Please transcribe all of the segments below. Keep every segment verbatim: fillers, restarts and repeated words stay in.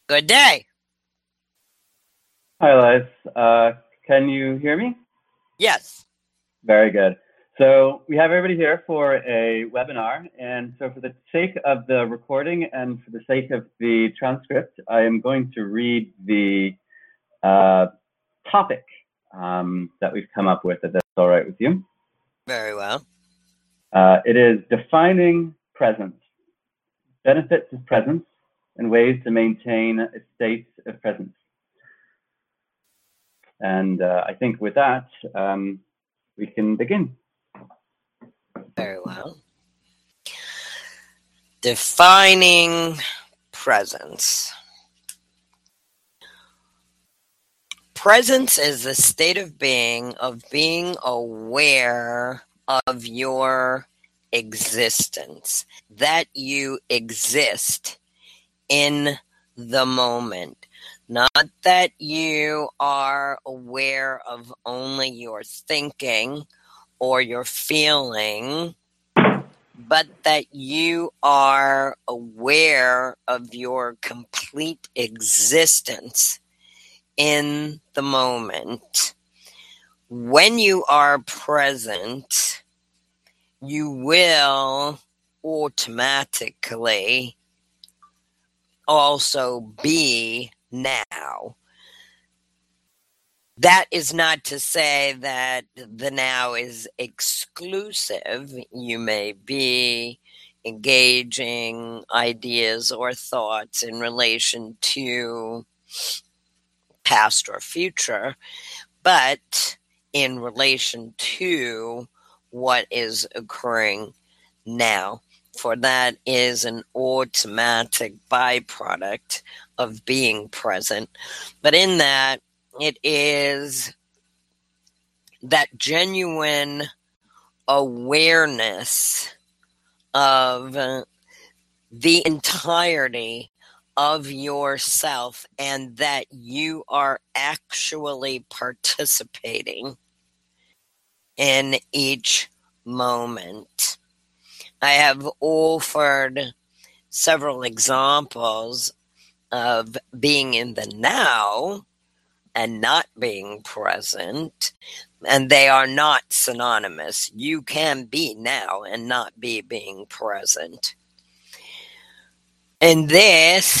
Good day. Hi, Elias. Uh, can you hear me? Yes. Very good. So we have everybody here for a webinar, and so for the sake of the recording and for the sake of the transcript, I am going to read the uh, topic um, that we've come up with, if that's all right with you. Very well. Uh, it is defining presence, benefits of presence, and ways to maintain a state of presence. And uh, I think with that, um, we can begin. Very well. Defining presence. Presence is the state of being, of being aware of your existence, that you exist in the moment. Not that you are aware of only your thinking or your feeling, but that you are aware of your complete existence in the moment. When you are present, you will automatically also be now. That is not to say that the now is exclusive. You may be engaging ideas or thoughts in relation to past or future, but in relation to what is occurring now. For that is an automatic byproduct of being present. But in that, it is that genuine awareness of uh, the entirety of yourself, and that you are actually participating in each moment. I have offered several examples of being in the now and not being present, and they are not synonymous. You can be now and not be being present. And this,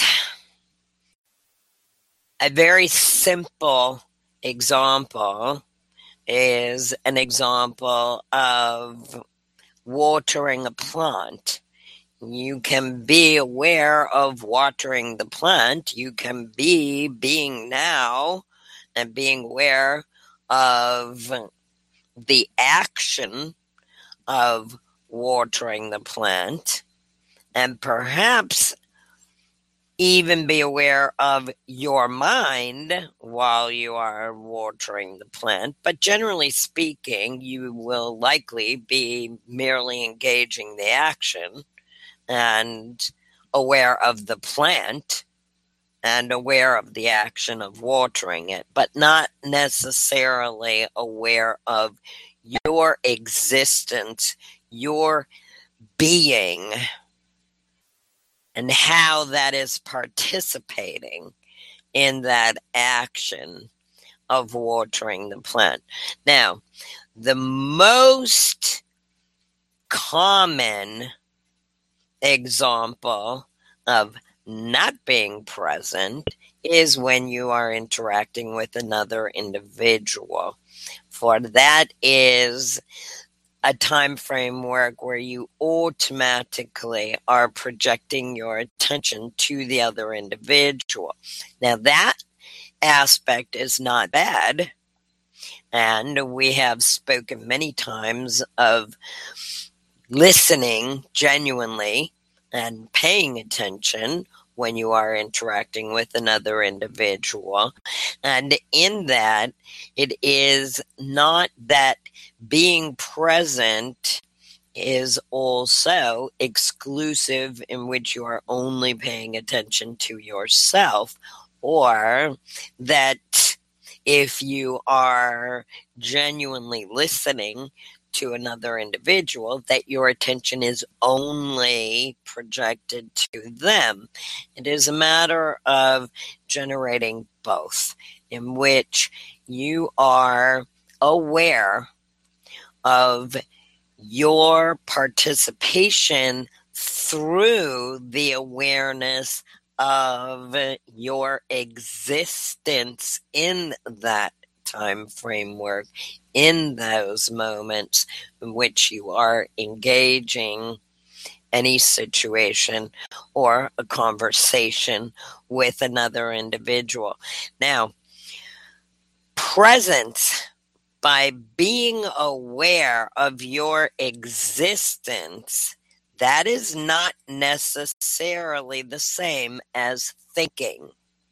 a very simple example, is an example of watering a plant. You can be aware of watering the plant. You can be being now and being aware of the action of watering the plant, and perhaps even be aware of your mind while you are watering the plant. But generally speaking, you will likely be merely engaging the action and aware of the plant and aware of the action of watering it, but not necessarily aware of your existence, your being, and how that is participating in that action of watering the plant. Now, the most common example of not being present is when you are interacting with another individual. For that is a time framework where you automatically are projecting your attention to the other individual. Now, that aspect is not bad, and we have spoken many times of listening genuinely and paying attention when you are interacting with another individual. And in that, it is not that being present is also exclusive, in which you are only paying attention to yourself, or that if you are genuinely listening to another individual, that your attention is only projected to them. It is a matter of generating both, in which you are aware of your participation through the awareness of your existence in that time framework, in those moments in which you are engaging any situation or a conversation with another individual. Now, presence, by being aware of your existence, that is not necessarily the same as thinking.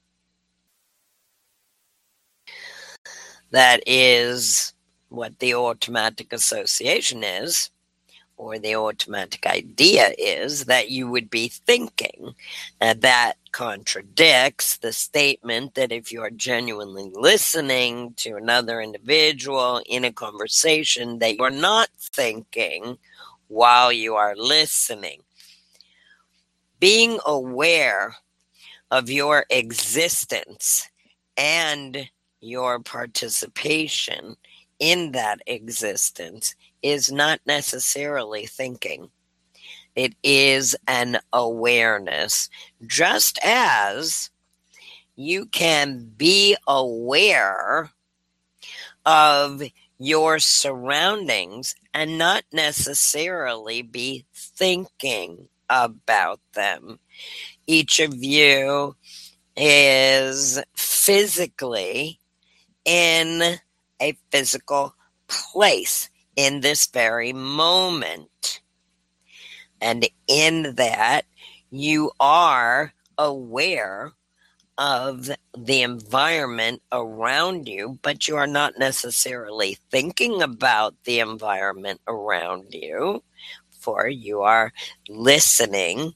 That is what the automatic association is, or the automatic idea is, that you would be thinking. And that contradicts the statement that if you are genuinely listening to another individual in a conversation, that you are not thinking while you are listening. Being aware of your existence and your participation in that existence is not necessarily thinking. It is an awareness. Just as you can be aware of your surroundings and not necessarily be thinking about them. Each of you is physically in a physical place in this very moment. And in that, you are aware of the environment around you, but you are not necessarily thinking about the environment around you, for you are listening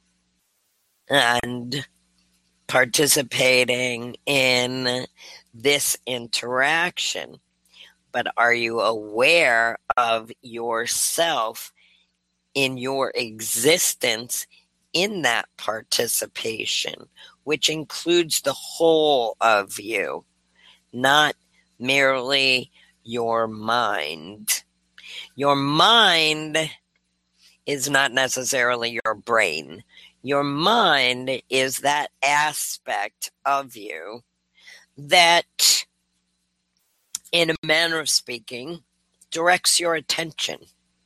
and participating in this interaction. But are you aware of yourself in your existence in that participation, which includes the whole of you, not merely your mind? Your mind is not necessarily your brain. Your mind is that aspect of you that, in a manner of speaking, directs your attention.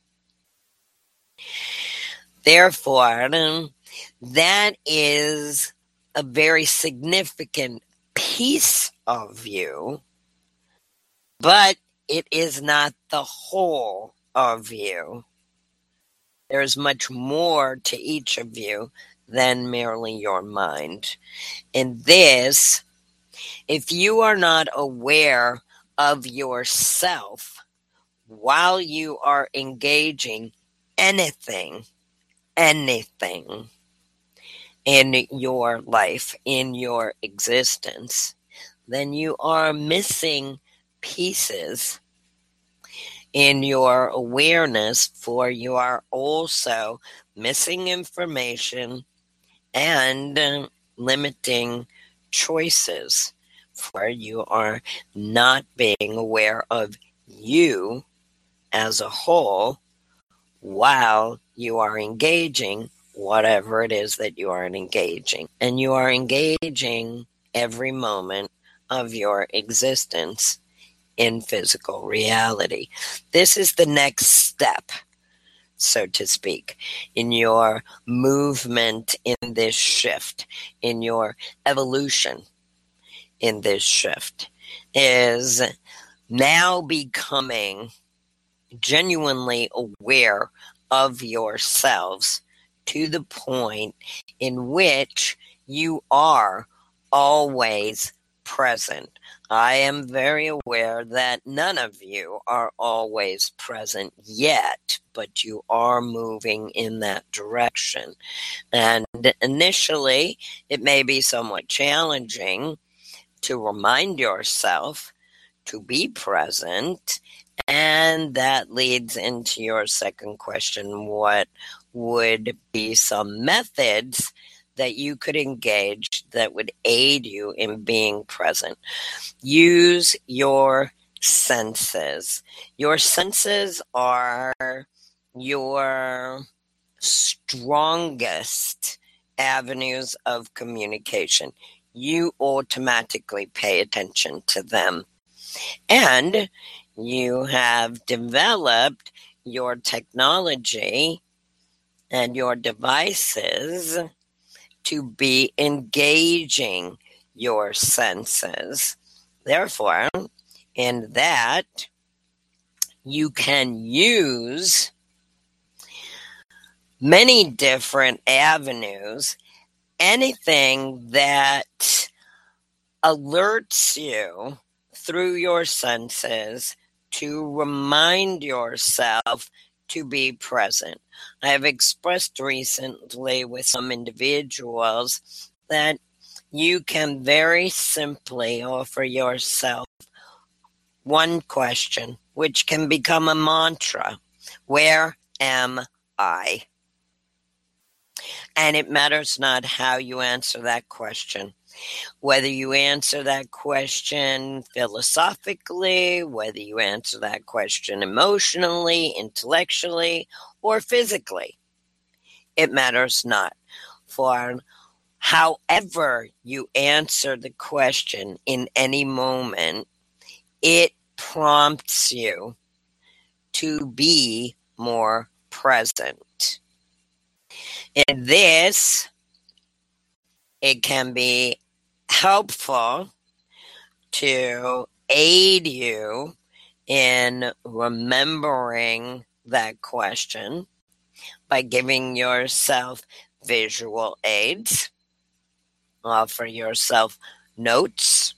Therefore, that is a very significant piece of you, but it is not the whole of you. There's much more to each of you than merely your mind. In this, if you are not aware of yourself while you are engaging anything, anything in your life, in your existence, then you are missing pieces in your awareness, for you are also missing information and uh, limiting choices, for you are not being aware of you as a whole while you are engaging whatever it is that you are engaging. And you are engaging every moment of your existence in physical reality. This is the next step, so to speak, in your movement in this shift, in your evolution in this shift, is now becoming genuinely aware of yourselves to the point in which you are always present. I am very aware that none of you are always present yet, but you are moving in that direction. And initially, it may be somewhat challenging to remind yourself to be present And that leads into your second question. What would be some methods that you could engage that would aid you in being present? Use your senses. Your senses are your strongest avenues of communication. You automatically pay attention to them. And you have developed your technology and your devices to be engaging your senses. Therefore, in that, you can use many different avenues, anything that alerts you through your senses to remind yourself to be present. I have expressed recently with some individuals that you can very simply offer yourself one question, which can become a mantra. Where am I? And it matters not how you answer that question. Whether you answer that question philosophically, whether you answer that question emotionally, intellectually, or physically, it matters not. For however you answer the question in any moment, it prompts you to be more present. In this, it can be helpful to aid you in remembering that question by giving yourself visual aids. Offer yourself notes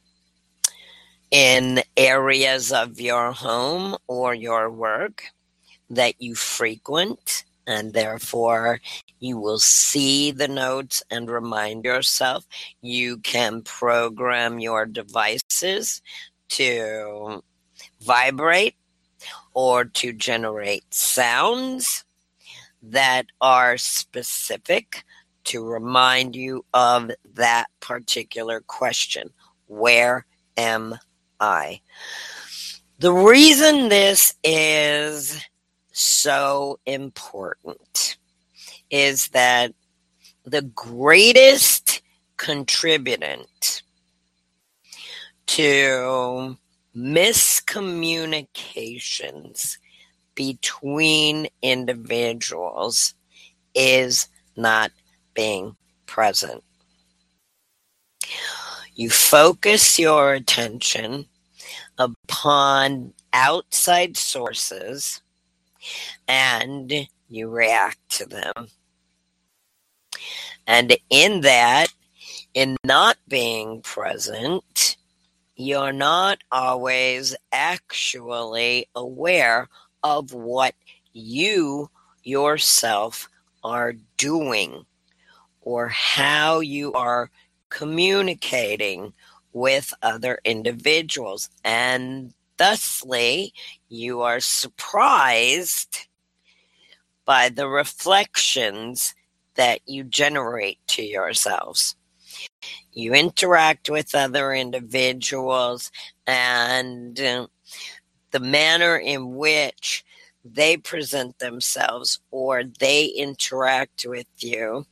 in areas of your home or your work that you frequent, and therefore you will see the notes and remind yourself. You can program your devices to vibrate or to generate sounds that are specific to remind you of that particular question. Where am I? The reason this is so important is that the greatest contributant to miscommunications between individuals is not being present. You focus your attention upon outside sources and you react to them. And in that, in not being present, you're not always actually aware of what you yourself are doing or how you are communicating with other individuals. And thusly, you are surprised by the reflections that you generate to yourselves. You interact with other individuals, and uh, the manner in which they present themselves or they interact with you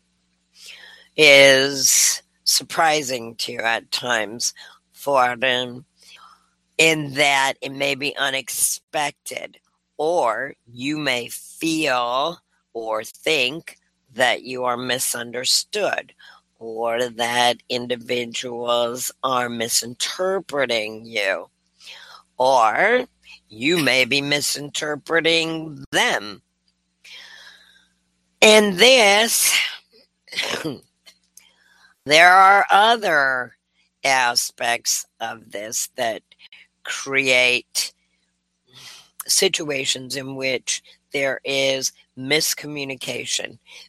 is surprising to you at times, for them, in that it may be unexpected, or you may feel or think that you are misunderstood, or that individuals are misinterpreting you, or you may be misinterpreting them. And this, there are other aspects of this that create situations in which there is miscommunication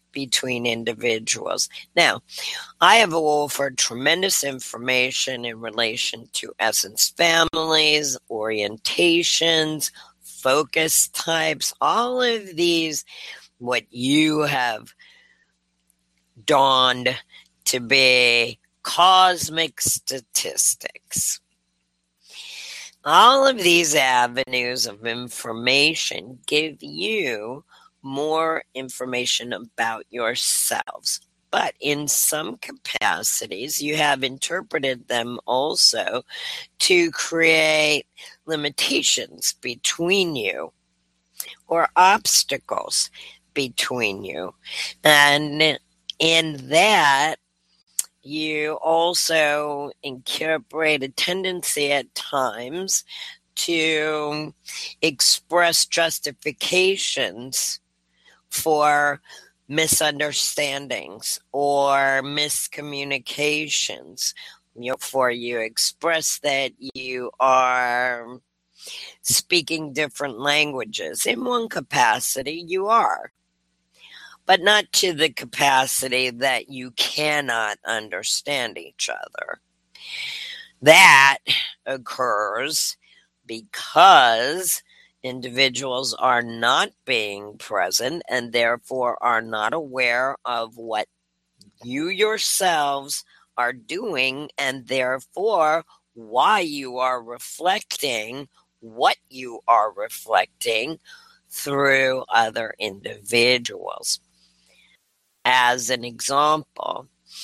between individuals. Now, I have offered tremendous information in relation to essence families, orientations, focus types, all of these, what you have dawned to be cosmic statistics. All of these avenues of information give you more information about yourselves. But in some capacities, you have interpreted them also to create limitations between you or obstacles between you. And in that, you also incorporate a tendency at times to express justifications for misunderstandings or miscommunications. You know, for you express that you are speaking different languages. In one capacity, you are, but not to the capacity that you cannot understand each other. That occurs because individuals are not being present and therefore are not aware of what you yourselves are doing, and therefore why you are reflecting what you are reflecting through other individuals. As an example,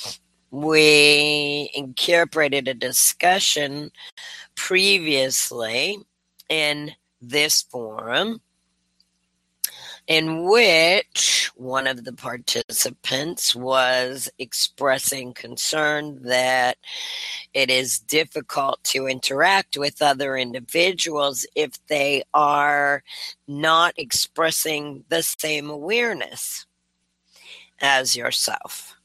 we incorporated a discussion previously in this forum in which one of the participants was expressing concern that it is difficult to interact with other individuals if they are not expressing the same awareness as yourself.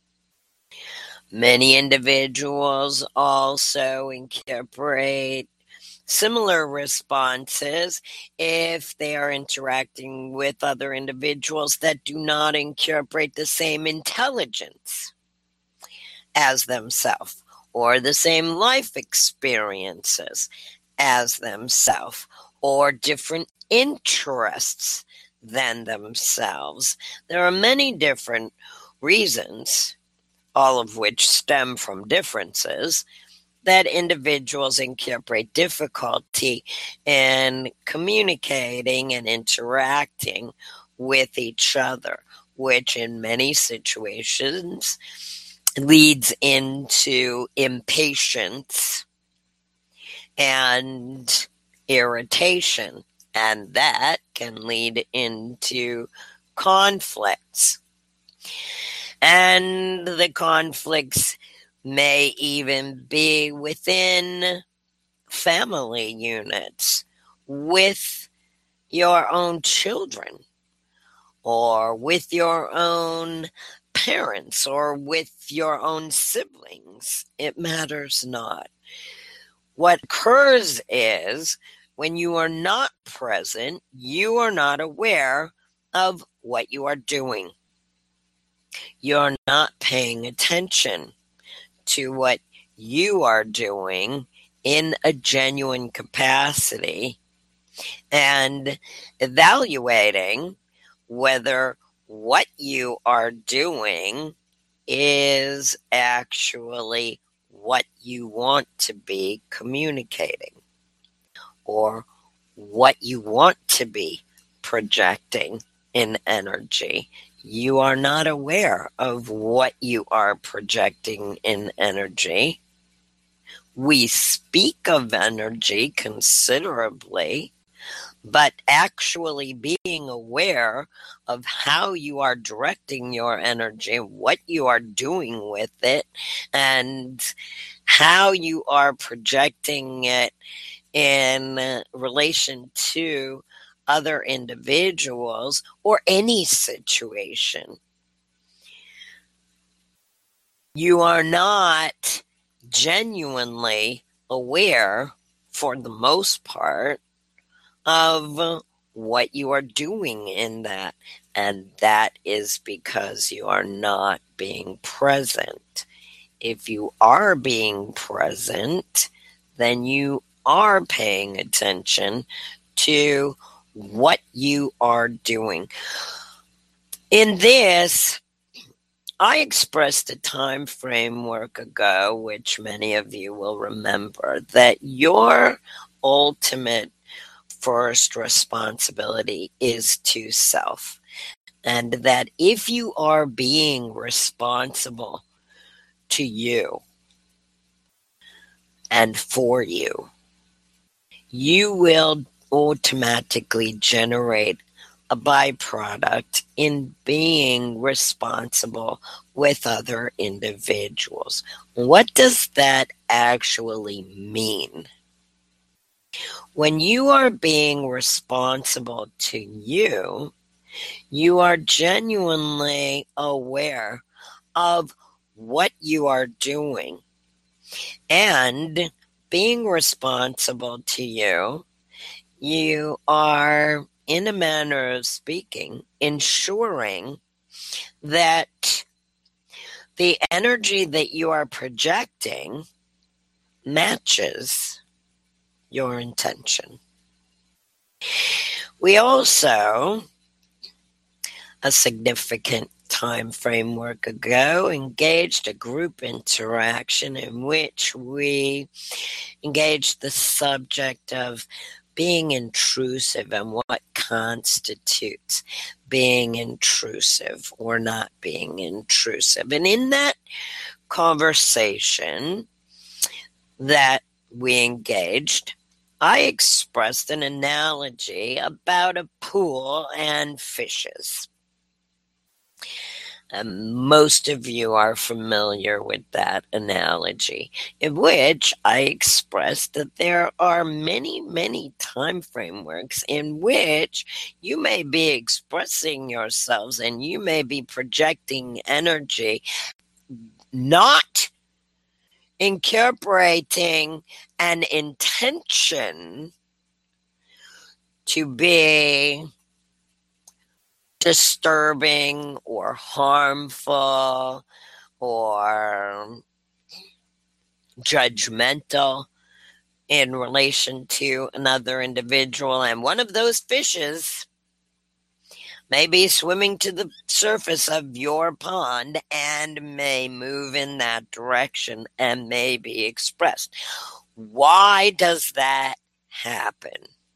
Many individuals also incorporate similar responses if they are interacting with other individuals that do not incorporate the same intelligence as themselves or the same life experiences as themselves or different interests than themselves. There are many different reasons, all of which stem from differences, that individuals incorporate difficulty in communicating and interacting with each other, which in many situations leads into impatience and irritation, and that can lead into conflicts. And the conflicts may even be within family units, with your own children, or with your own parents, or with your own siblings. It matters not. What occurs is when you are not present, you are not aware of what you are doing. You're not paying attention to what you are doing in a genuine capacity and evaluating whether what you are doing is actually what you want to be communicating or what you want to be projecting in energy. You are not aware of what you are projecting in energy. We speak of energy considerably, but actually being aware of how you are directing your energy, what you are doing with it, and how you are projecting it in relation to other individuals or any situation. You are not genuinely aware, for the most part, of what you are doing in that. And that is because you are not being present. If you are being present, then you are paying attention to what you are doing. In this, I expressed a time framework ago, which many of you will remember, that your ultimate first responsibility is to self. And that if you are being responsible to you and for you, you will automatically generate a byproduct in being responsible with other individuals. What does that actually mean? When you are being responsible to you, you are genuinely aware of what you are doing. And being responsible to you, you are, in a manner of speaking, ensuring that the energy that you are projecting matches your intention. We also, a significant time framework ago, engaged a group interaction in which we engaged the subject of being intrusive and what constitutes being intrusive or not being intrusive. And in that conversation that we engaged, I expressed an analogy about a pool and fishes. Um, most of you are familiar with that analogy, in which I expressed that there are many, many time frameworks in which you may be expressing yourselves and you may be projecting energy, not incorporating an intention to be disturbing or harmful or judgmental in relation to another individual. And one of those fishes may be swimming to the surface of your pond and may move in that direction and may be expressed. Why does that happen?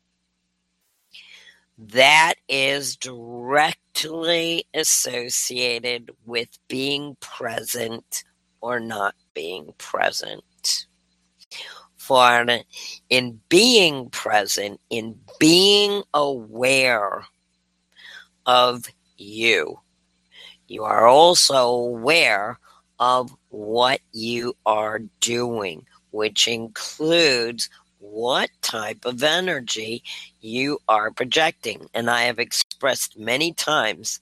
That is directly associated with being present or not being present. For in being present, in being aware of you, you are also aware of what you are doing, which includes what type of energy you are projecting. And I have expressed many times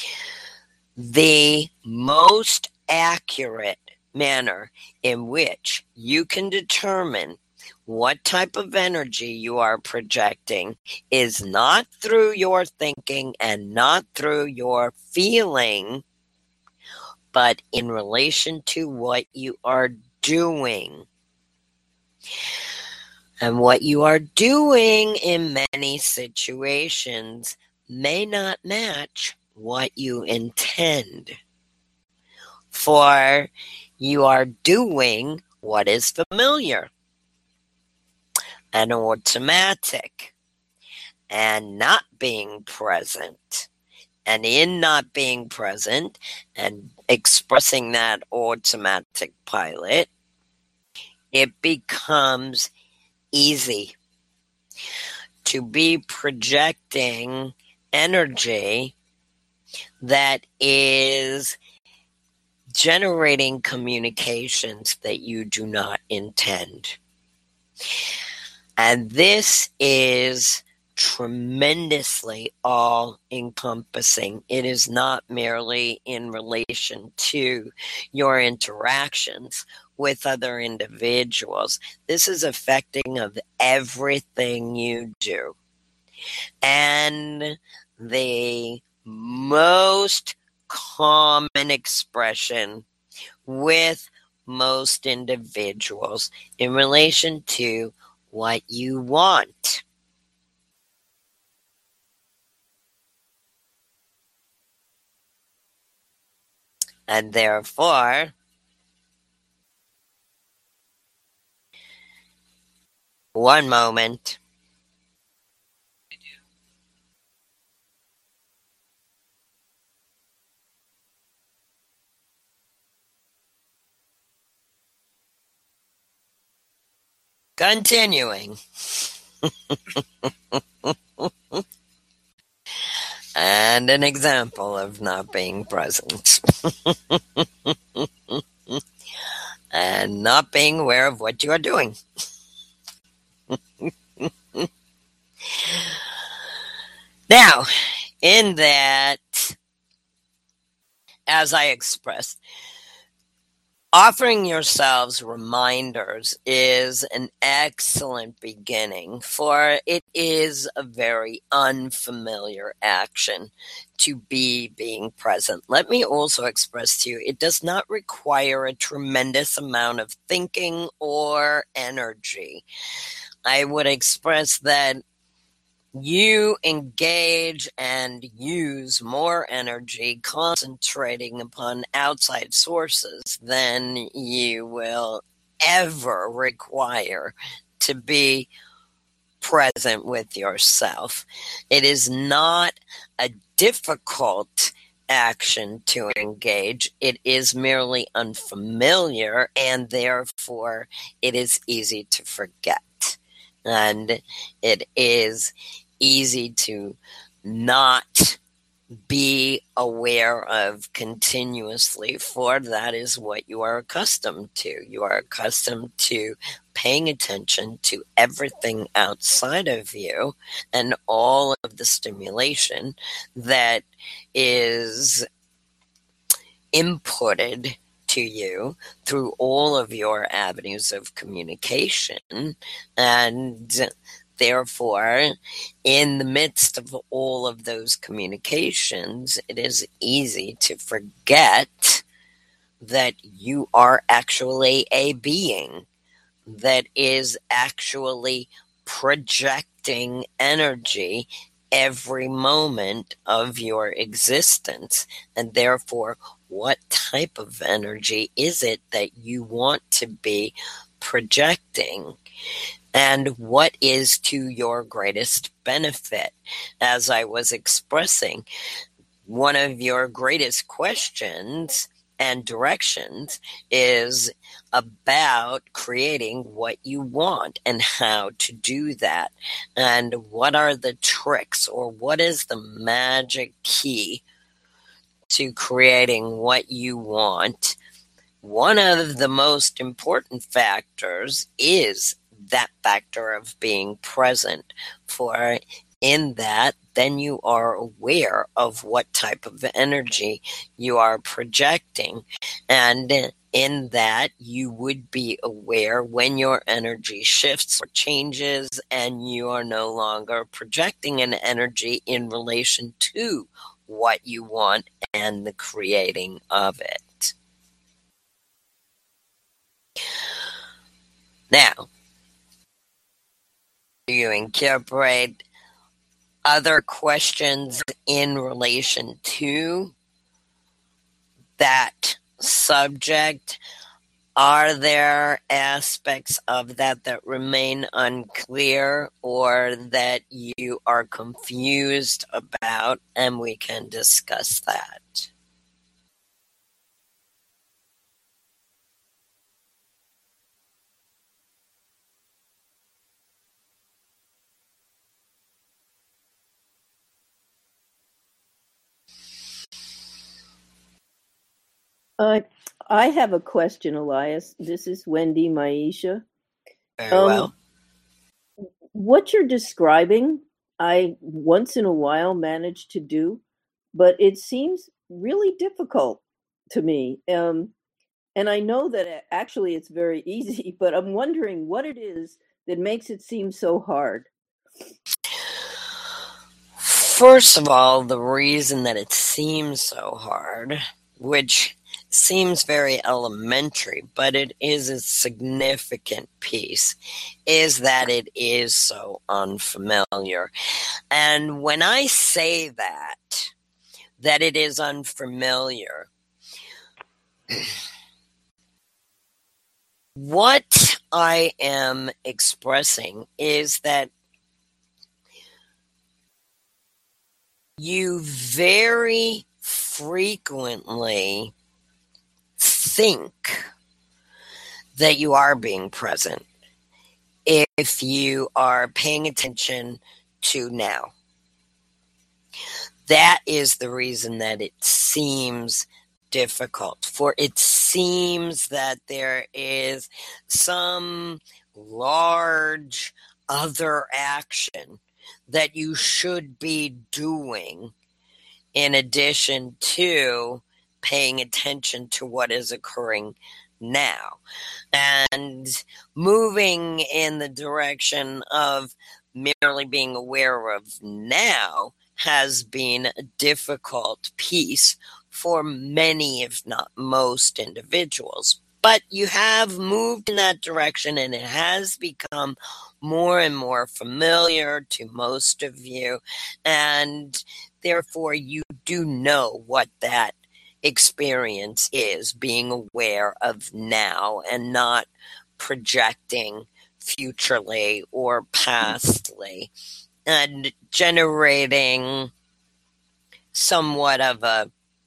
the most accurate manner in which you can determine what type of energy you are projecting is not through your thinking and not through your feeling, but in relation to what you are doing. And what you are doing in many situations may not match what you intend. For you are doing what is familiar and automatic and not being present. And in not being present and expressing that automatic pilot, it becomes easy to be projecting energy that is generating communications that you do not intend. And this is tremendously all-encompassing. It is not merely in relation to your interactions with other individuals. This is affecting of everything you do. And the most common expression with most individuals in relation to what you want. And therefore, one moment. Continuing. And an example of not being present. And not being aware of what you are doing. Now, in that, as I expressed, offering yourselves reminders is an excellent beginning, for it is a very unfamiliar action to be being present. Let me also express to you, it does not require a tremendous amount of thinking or energy. I would express that you engage and use more energy concentrating upon outside sources than you will ever require to be present with yourself. It is not a difficult action to engage. It is merely unfamiliar, and therefore it is easy to forget. And it is easy to not be aware of continuously, for that is what you are accustomed to. You are accustomed to paying attention to everything outside of you and all of the stimulation that is inputted to you through all of your avenues of communication. And therefore, in the midst of all of those communications, it is easy to forget that you are actually a being that is actually projecting energy every moment of your existence. And therefore, what type of energy is it that you want to be projecting? And what is to your greatest benefit? As I was expressing, one of your greatest questions and directions is about creating what you want and how to do that. And what are the tricks, or what is the magic key to creating what you want? One of the most important factors is that factor of being present, for in that, then you are aware of what type of energy you are projecting. And in that, you would be aware when your energy shifts or changes and you are no longer projecting an energy in relation to what you want and the creating of it. Now, do you incorporate other questions in relation to that subject? Are there aspects of that that remain unclear or that you are confused about? And we can discuss that. Uh, I have a question, Elias. This is Wendy Maisha. Very um, well. What you're describing, I once in a while manage to do, but it seems really difficult to me. Um, and I know that actually it's very easy, but I'm wondering what it is that makes it seem so hard. First of all, the reason that it seems so hard, which seems very elementary, but it is a significant piece, is that it is so unfamiliar. And when I say that, that it is unfamiliar, what I am expressing is that you very frequently think that you are being present if you are paying attention to now. That is the reason that it seems difficult, for it seems that there is some large other action that you should be doing in addition to paying attention to what is occurring now. And moving in the direction of merely being aware of now has been a difficult piece for many, if not most, individuals. But you have moved in that direction, and it has become more and more familiar to most of you, and therefore you do know what that experience is, being aware of now and not projecting futurely or pastly, and generating somewhat of a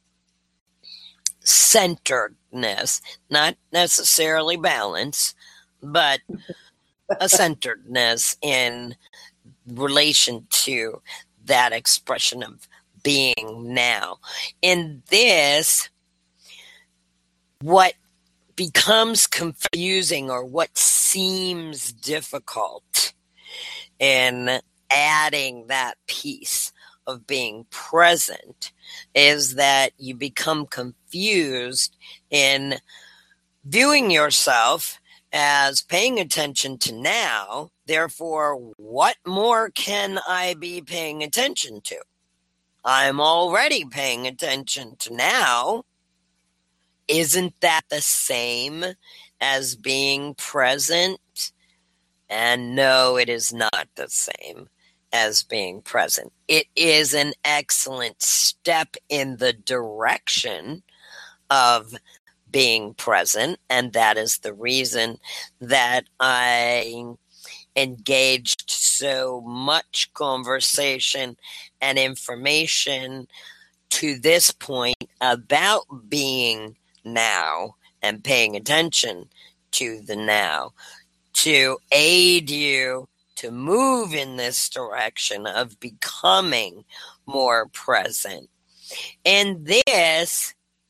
centeredness, not necessarily balance, but a centeredness in relation to that expression of being now. In this, what becomes confusing or what seems difficult in adding that piece of being present is that you become confused in viewing yourself as paying attention to now. Therefore, what more can I be paying attention to? I'm already paying attention to now. Isn't that the same as being present? And no, it is not the same as being present. It is an excellent step in the direction of being present, and that is the reason that I engaged so much conversation and information to this point about being now and paying attention to the now, to aid you to move in this direction of becoming more present. And this,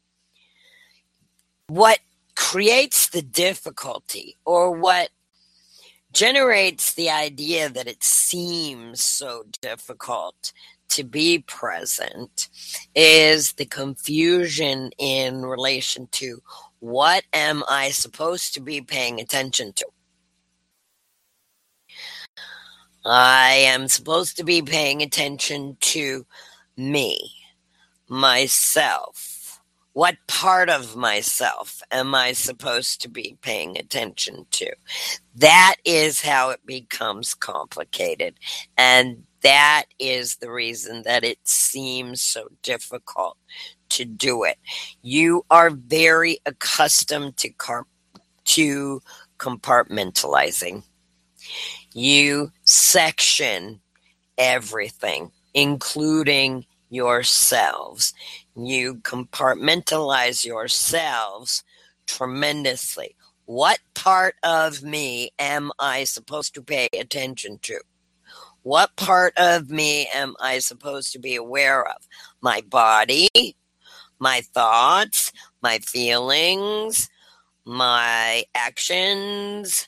what creates the difficulty, or what generates the idea that it seems so difficult to be present, is the confusion in relation to what am I supposed to be paying attention to. I am supposed to be paying attention to me, myself. What part of myself am I supposed to be paying attention to? That is how it becomes complicated. And that is the reason that it seems so difficult to do it. You are very accustomed to car- to compartmentalizing. You section everything, including yourselves. You compartmentalize yourselves tremendously. What part of me am I supposed to pay attention to? What part of me am I supposed to be aware of? My body, my thoughts, my feelings, my actions,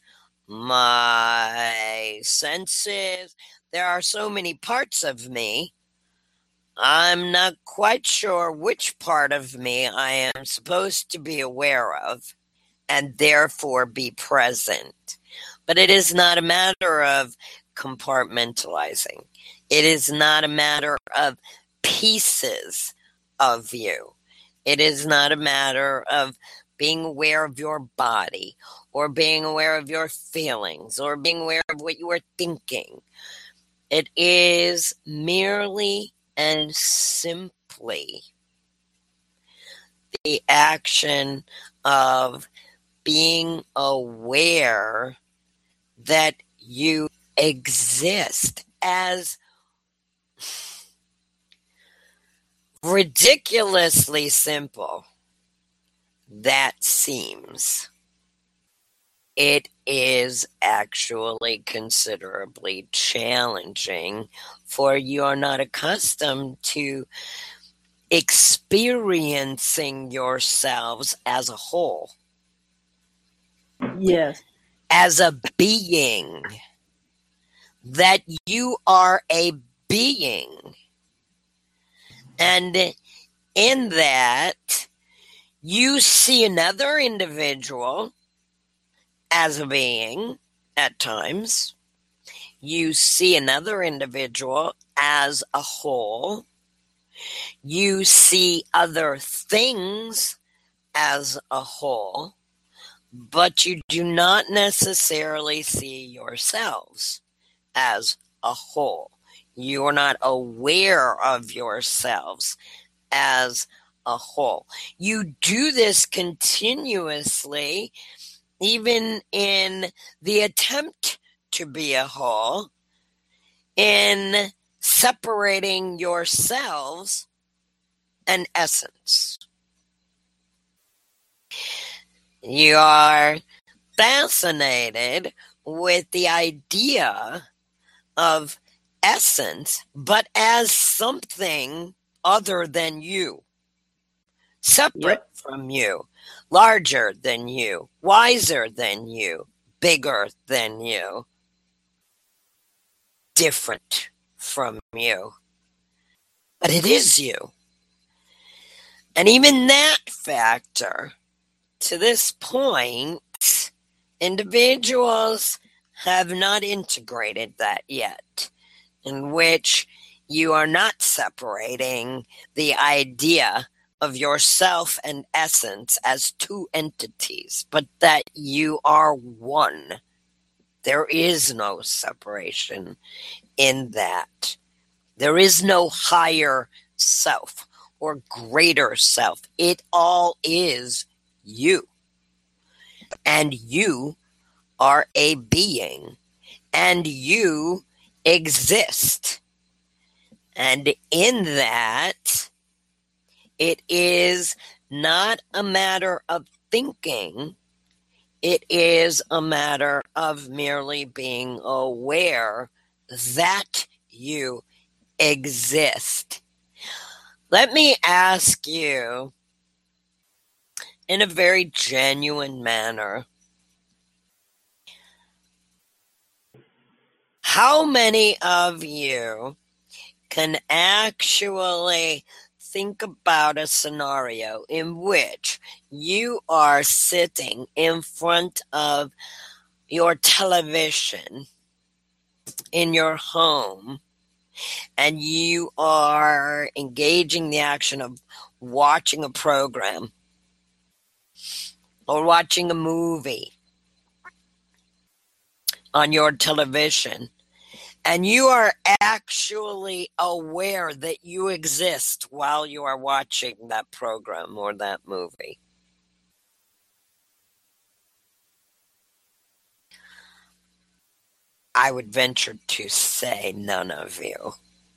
my senses. There are so many parts of me. I'm not quite sure which part of me I am supposed to be aware of and therefore be present. But it is not a matter of compartmentalizing. It is not a matter of pieces of you. It is not a matter of being aware of your body or being aware of your feelings or being aware of what you are thinking. It is merely and simply the action of being aware that you exist, as ridiculously simple that seems. It is actually considerably challenging, for you are not accustomed to experiencing yourselves as a whole. Yes. As a being. That you are a being. And in that, you see another individual as a being at times. You see another individual as a whole. You see other things as a whole, but you do not necessarily see yourselves as a whole. You are not aware of yourselves as a whole. You do this continuously, even in the attempt to be a whole, in separating yourselves and essence. You are fascinated with the idea of essence, but as something other than you, separate Yep. from you, larger than you, wiser than you, bigger than you, different from you. But it is you. And even that factor, to this point, individuals have not integrated that yet, in which you are not separating the idea of yourself and essence as two entities, but that you are one. There is no separation in that. There is no higher self or greater self. It all is you. And you are a being. And you exist. And in that, it is not a matter of thinking. It is a matter of merely being aware that you exist. Let me ask you, in a very genuine manner, how many of you can actually think about a scenario in which you are sitting in front of your television in your home and you are engaging the action of watching a program or watching a movie on your television, and you are actually aware that you exist while you are watching that program or that movie? I would venture to say none of you.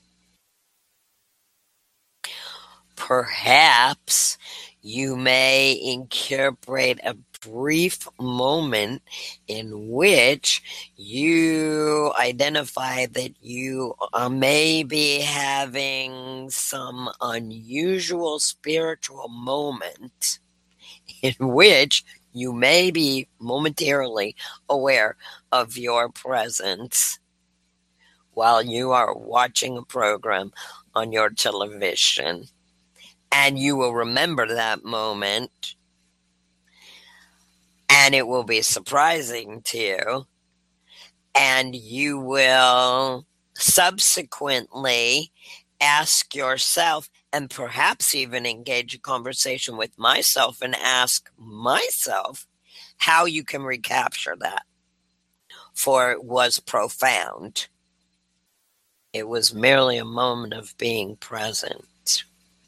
Perhaps you may incorporate a brief moment in which you identify that you are maybe having some unusual spiritual moment in which you may be momentarily aware of your presence while you are watching a program on your television. And you will remember that moment, and it will be surprising to you. And you will subsequently ask yourself, and perhaps even engage a conversation with myself and ask myself how you can recapture that. For it was profound. It was merely a moment of being present.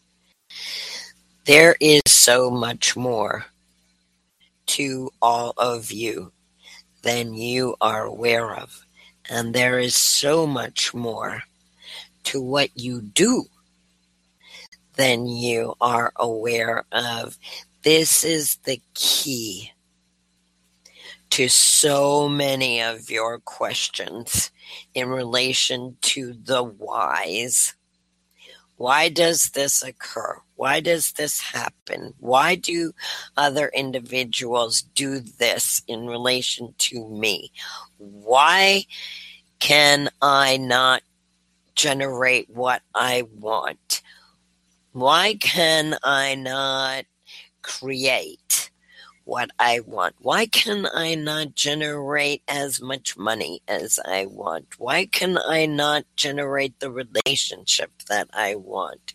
There is so much more to all of you than you are aware of. And there is so much more to what you do than you are aware of. This is the key to so many of your questions in relation to the whys. Why does this occur? Why does this happen? Why do other individuals do this in relation to me? Why can I not generate what I want? Why can I not create what I want? Why can I not generate as much money as I want? Why can I not generate the relationship that I want?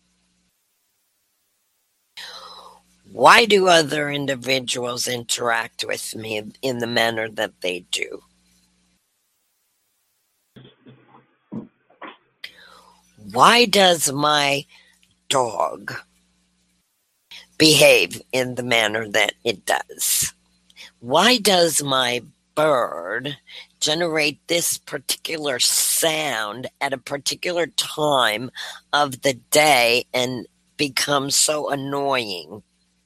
Why do other individuals interact with me in the manner that they do? Why does my dog behave in the manner that it does? Why does my bird generate this particular sound at a particular time of the day and become so annoying?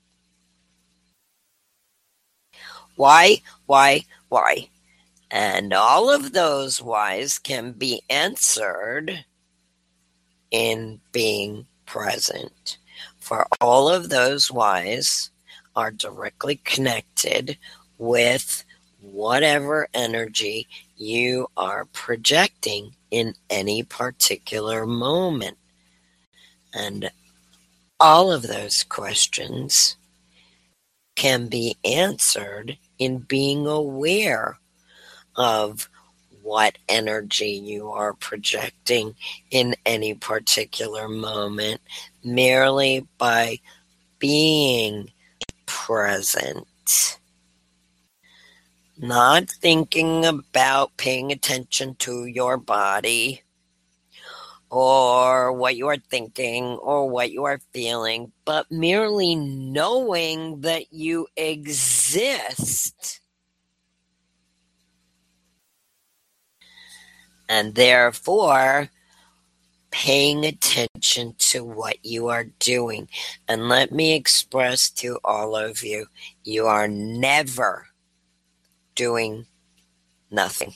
Why, why, why? And all of those whys can be answered in being present. For all of those whys are directly connected with whatever energy you are projecting in any particular moment. And all of those questions can be answered in being aware of what energy you are projecting in any particular moment, merely by being present. Not thinking about paying attention to your body or what you are thinking or what you are feeling, but merely knowing that you exist. And therefore, paying attention to what you are doing. And let me express to all of you, you are never doing nothing.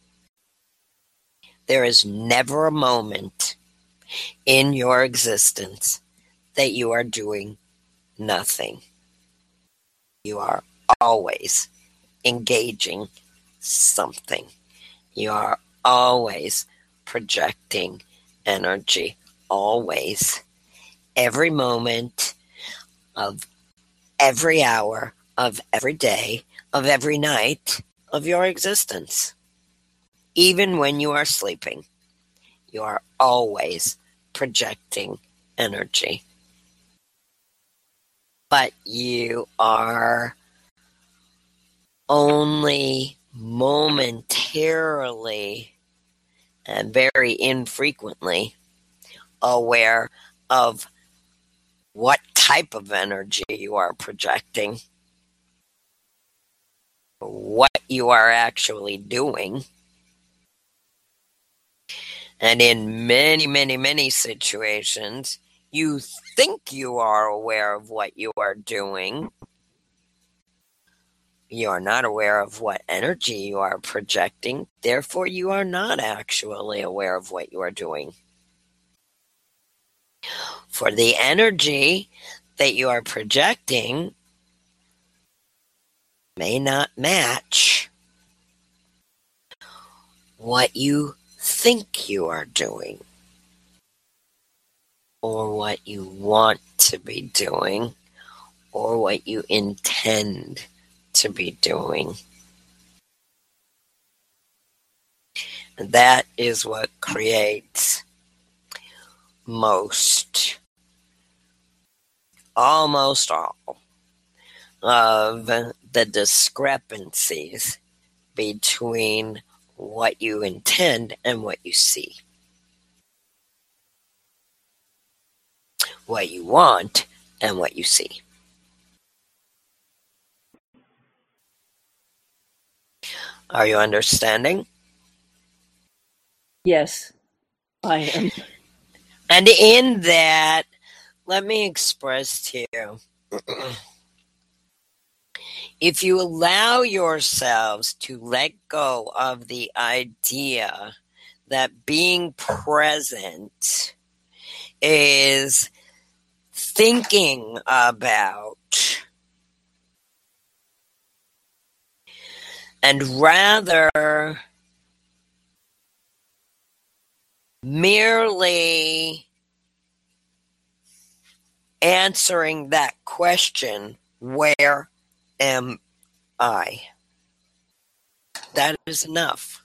There is never a moment in your existence that you are doing nothing. You are always engaging something. You are always projecting energy. Always. Every moment of every hour of every day of every night of your existence. Even when you are sleeping, you are always projecting energy. But you are only momentarily and very infrequently aware of what type of energy you are projecting, what you are actually doing. And in many, many, many situations, you think you are aware of what you are doing. You are not aware of what energy you are projecting. Therefore, you are not actually aware of what you are doing. For the energy that you are projecting may not match what you think you are doing or what you want to be doing or what you intend to be doing. That is what creates most, almost all, of the discrepancies between what you intend and what you see. What you want and what you see. Are you understanding? Yes, I am. And in that, let me express to you, if you allow yourselves to let go of the idea that being present is thinking about, and rather merely answering that question, where am I? That is enough.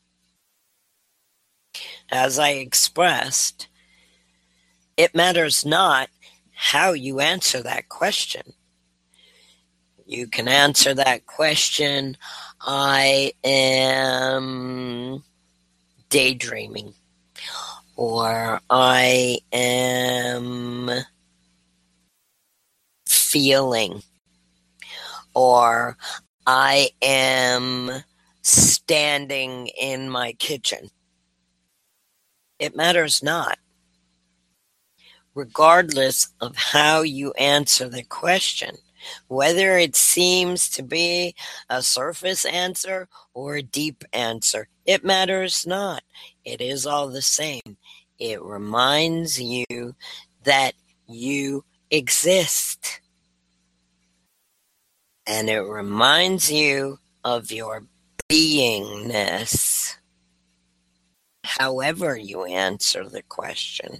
As I expressed, it matters not how you answer that question. You can answer that question, I am daydreaming, or I am feeling, or I am standing in my kitchen. It matters not. Regardless of how you answer the question, whether it seems to be a surface answer or a deep answer, it matters not. It is all the same. It reminds you that you exist. And it reminds you of your beingness, however you answer the question.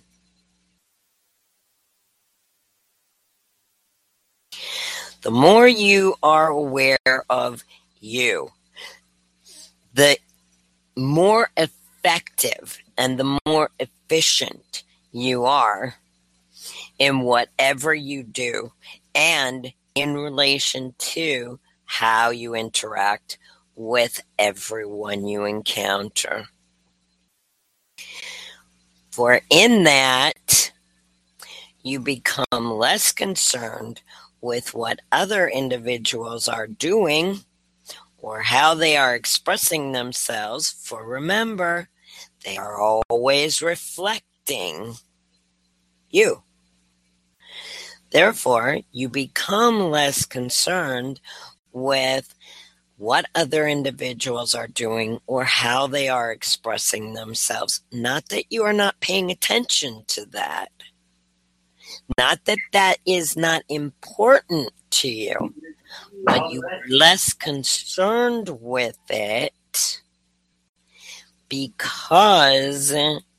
The more you are aware of you, the more effective and the more efficient you are in whatever you do and in relation to how you interact with everyone you encounter. For in that, you become less concerned with what other individuals are doing or how they are expressing themselves, for remember, they are always reflecting you. Therefore, you become less concerned with what other individuals are doing or how they are expressing themselves. Not that you are not paying attention to that. Not that that is not important to you, but you are less concerned with it because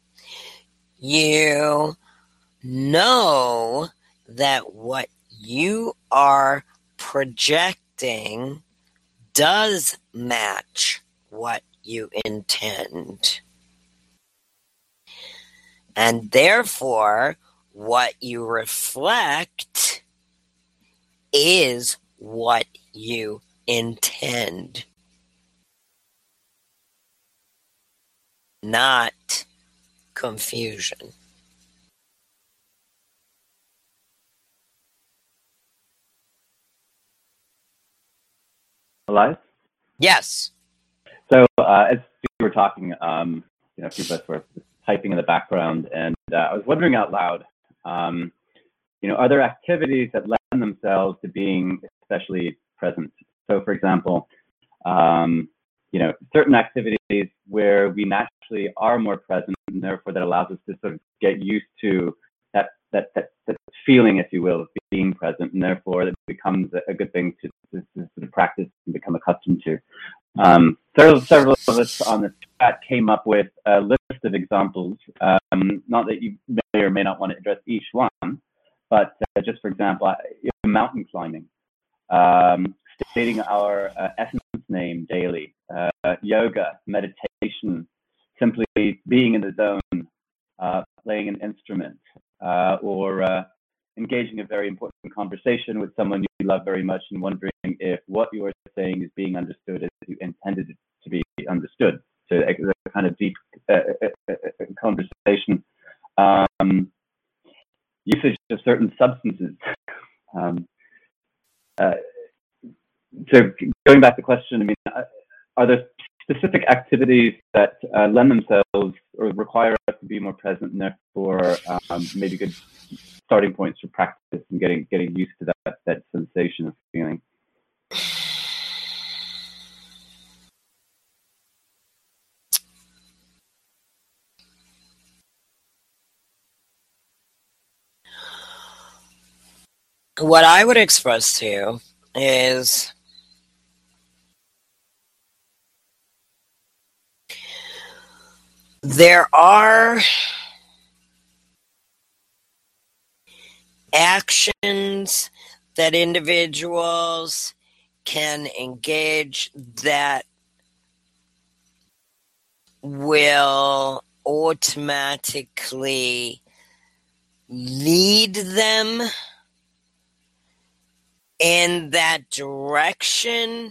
you know that what you are projecting does match what you intend. And therefore, what you reflect is what you intend. Not confusion. Elias? Yes. So uh, as we were talking, um, you know, a few of us were typing in the background, and uh, I was wondering out loud, um, you know, are there activities that lend themselves to being especially present? So, for example, um, you know, certain activities where we naturally are more present, and therefore that allows us to sort of get used to that that that, that feeling, if you will, of being present, and therefore it becomes a, a good thing to, to, to sort of practice and become accustomed to. Um, several, several of us on the chat came up with a list of examples. Um, not that you may or may not want to address each one, but uh, just for example, mountain climbing, um, stating our uh, essence name daily, uh, yoga, meditation, simply being in the zone, uh, playing an instrument, uh, or uh, engaging a very important conversation with someone you love very much and wondering if what you are saying is being understood as you intended it to be understood. So a kind of deep uh, uh, uh, conversation. Um, usage of certain substances. Um, uh, so going back to the question, I mean, are there specific activities that uh, lend themselves or require us to be more present, and therefore um, maybe good starting points for practice and getting getting used to that that sensation of feeling? What I would express to you is there are actions that individuals can engage that will automatically lead them in that direction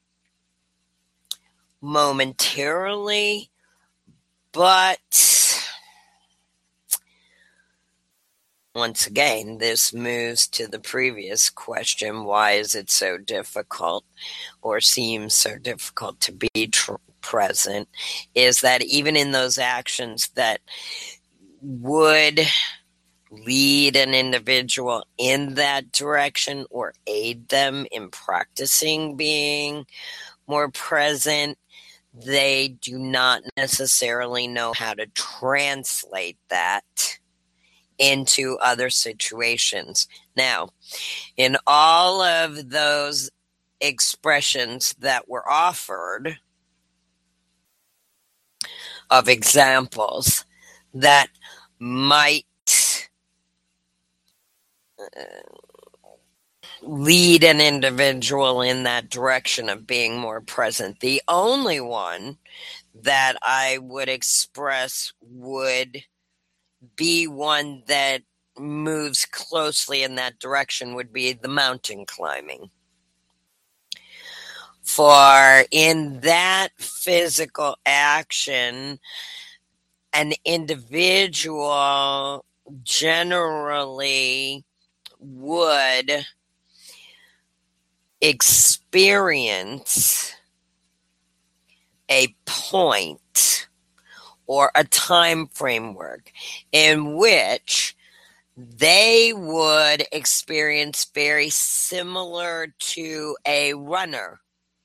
momentarily, but once again, this moves to the previous question, why is it so difficult or seems so difficult to be tr- present, is that even in those actions that would lead an individual in that direction or aid them in practicing being more present, they do not necessarily know how to translate that into other situations. Now, in all of those expressions that were offered of examples that might lead an individual in that direction of being more present, the only one that I would express would be one that moves closely in that direction would be the mountain climbing. For in that physical action, an individual generally would experience a point or a time framework in which they would experience very similar to a runner,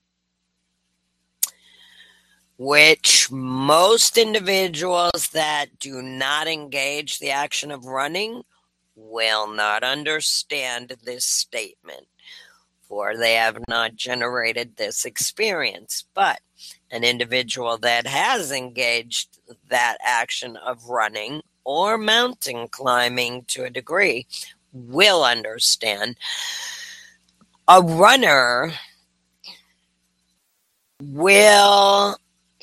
which most individuals that do not engage the action of running will not understand this statement, for they have not generated this experience. But an individual that has engaged that action of running or mountain climbing to a degree will understand. A runner will,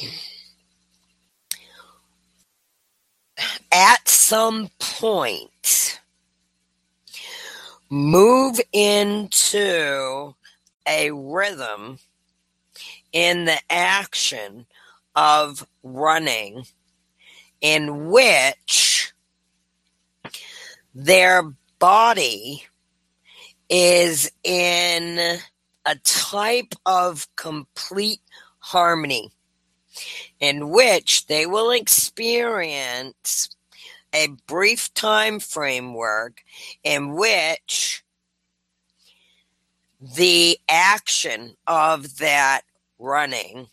at some point, move into a rhythm in the action of running in which their body is in a type of complete harmony in which they will experience a brief time framework in which the action of that running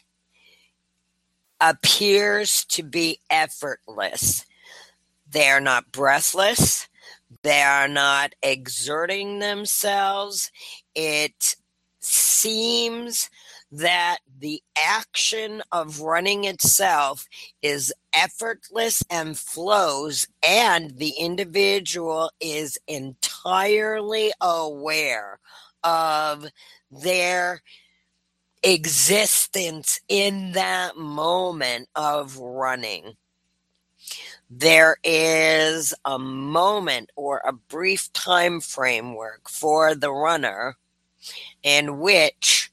appears to be effortless. They are not breathless. They are not exerting themselves. It seems that the action of running itself is effortless and flows, and the individual is entirely aware of their existence in that moment of running. There is a moment or a brief time framework for the runner in which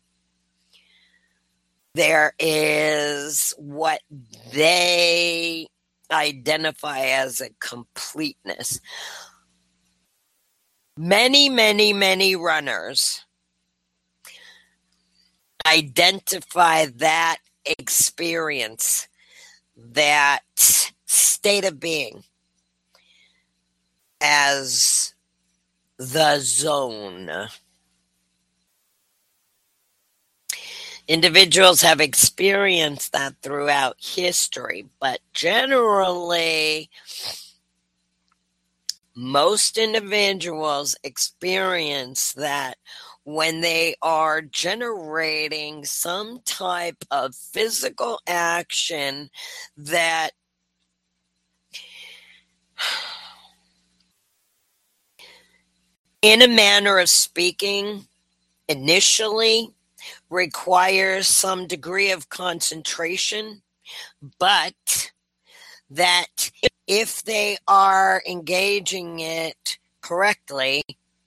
there is what they identify as a completeness. Many, many, many runners identify that experience, that state of being, as the zone. Individuals have experienced that throughout history, but generally, most individuals experience that when they are generating some type of physical action that in a manner of speaking, initially requires some degree of concentration, but that if they are engaging it correctly,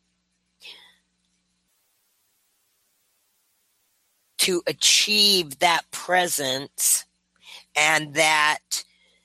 to achieve that presence and that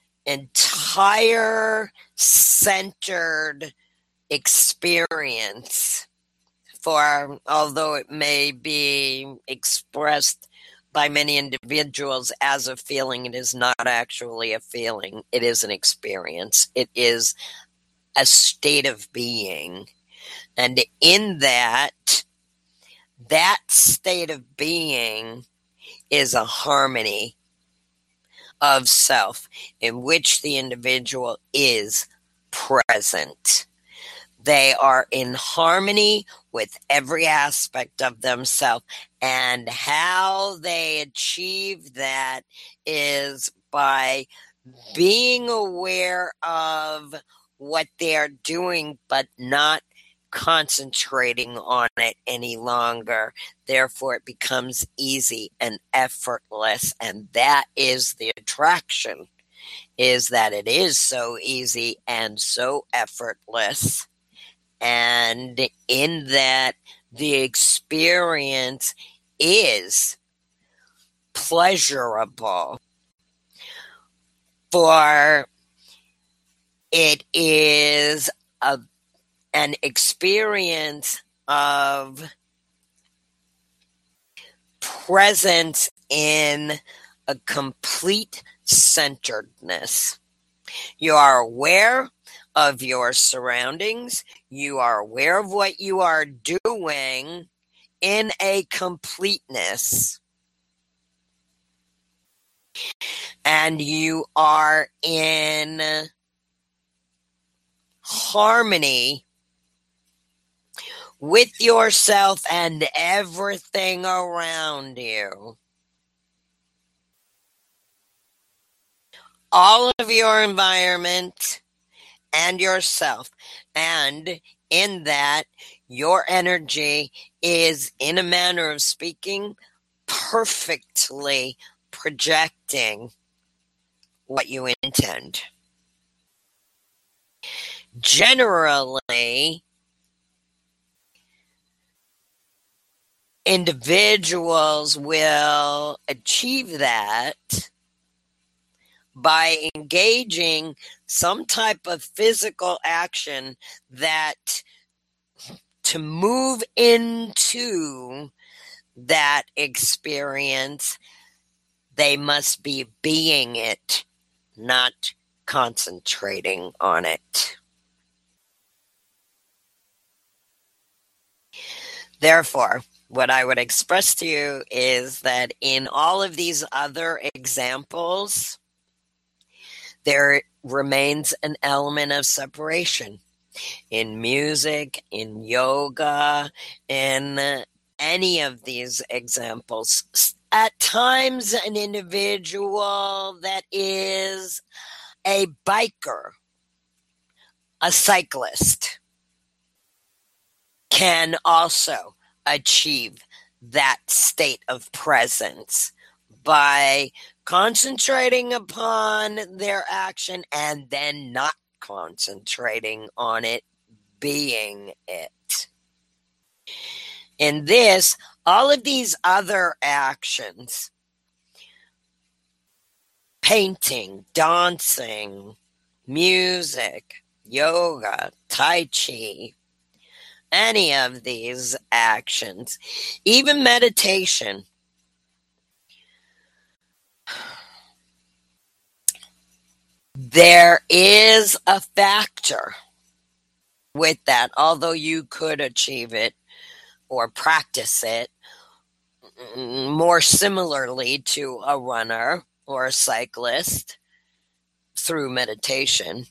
entire centered experience, for although it may be expressed by many individuals as a feeling, it is not actually a feeling. It is an experience. It is a state of being. And in that, that state of being is a harmony of self in which the individual is present. They are in harmony with every aspect of themselves, and how they achieve that is by being aware of what they are doing, but not concentrating on it any longer. Therefore, it becomes easy and effortless, and that is the attraction, is that it is so easy and so effortless, and in that the experience is pleasurable, for it is a an experience of presence in a complete centeredness. You are aware of your surroundings. You are aware of what you are doing in a completeness. And you are in harmony with yourself and everything around you. All of your environment and yourself. And in that, your energy is, in a manner of speaking, perfectly projecting what you intend. Generally, individuals will achieve that by engaging some type of physical action that to move into that experience, they must be being it, not concentrating on it. Therefore, what I would express to you is that in all of these other examples, there remains an element of separation. In music, in yoga, in any of these examples, at times an individual that is a biker, a cyclist, can also achieve that state of presence by concentrating upon their action and then not concentrating on it, being it. In this, all of these other actions, painting, dancing, music, yoga, tai chi, any of these actions, even meditation, there is a factor with that, although you could achieve it or practice it more similarly to a runner or a cyclist through meditation.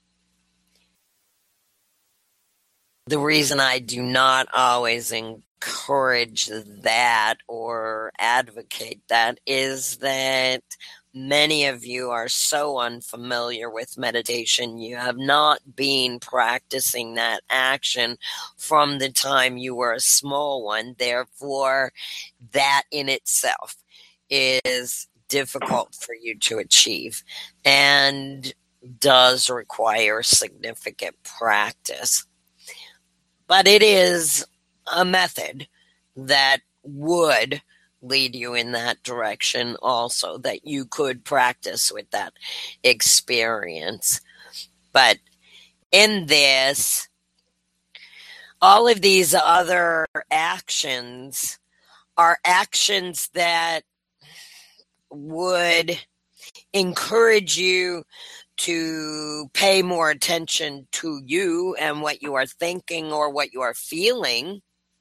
The reason I do not always encourage that or advocate that is that many of you are so unfamiliar with meditation. You have not been practicing that action from the time you were a small one. Therefore, that in itself is difficult for you to achieve and does require significant practice. But it is a method that would lead you in that direction also, that you could practice with that experience. But in this, all of these other actions are actions that would encourage you to pay more attention to you and what you are thinking or what you are feeling,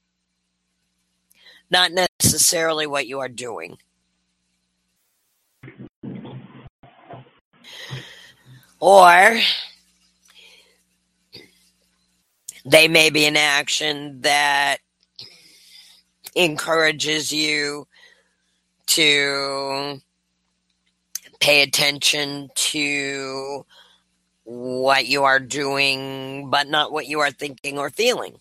not necessarily what you are doing. Or they may be an action that encourages you to pay attention to what you are doing, but not what you are thinking or feeling.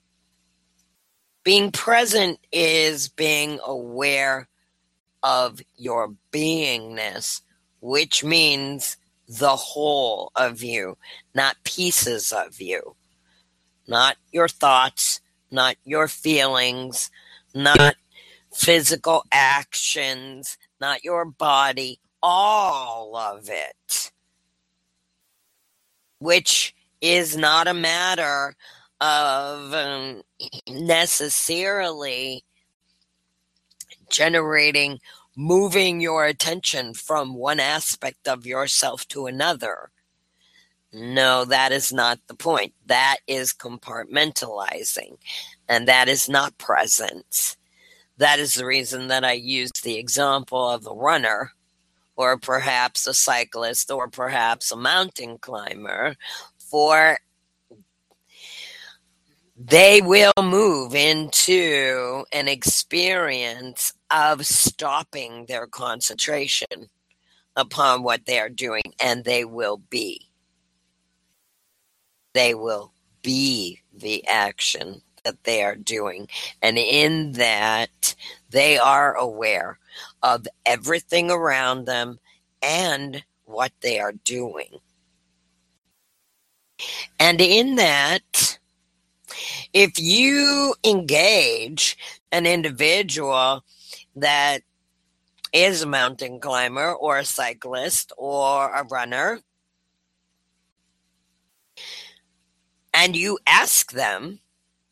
Being present is being aware of your beingness, which means the whole of you, not pieces of you, not your thoughts, not your feelings, not physical actions, not your body, all of it, which is not a matter of um, necessarily generating, moving your attention from one aspect of yourself to another. No, that is not the point. That is compartmentalizing, and that is not presence. That is the reason that I use the example of a runner, or perhaps a cyclist, or perhaps a mountain climber, for they will move into an experience of stopping their concentration upon what they are doing, and they will be. They will be the action that they are doing. And in that, they are aware of everything around them and what they are doing. And in that, if you engage an individual that is a mountain climber or a cyclist or a runner, and you ask them,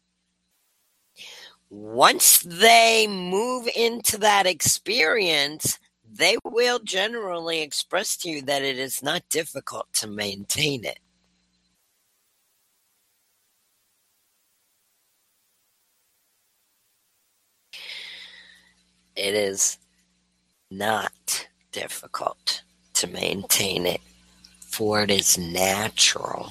once they move into that experience, they will generally express to you that it is not difficult to maintain it. It is not difficult to maintain it, for it is natural.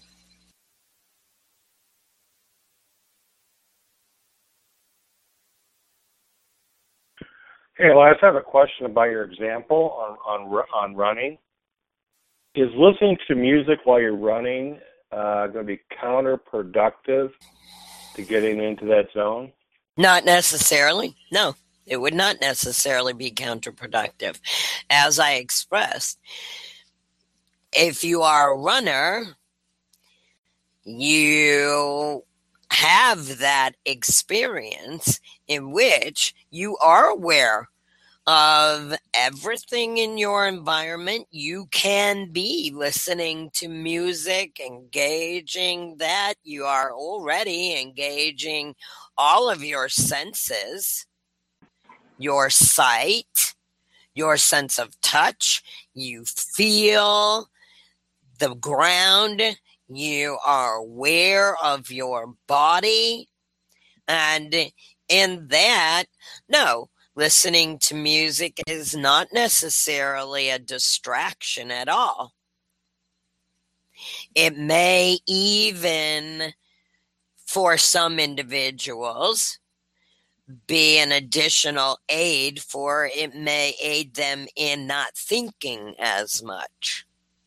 Hey, Elias, I have a question about your example on on, on running. Is listening to music while you're running uh, going to be counterproductive to getting into that zone? Not necessarily. No, it would not necessarily be counterproductive. As I expressed, if you are a runner, you have that experience in which you are aware of everything in your environment. You can be listening to music, engaging that. You are already engaging all of your senses, your sight, your sense of touch. You feel the ground. You are aware of your body. And in that, no, listening to music is not necessarily a distraction at all. It may even, for some individuals, be an additional aid, for it may aid them in not thinking as much.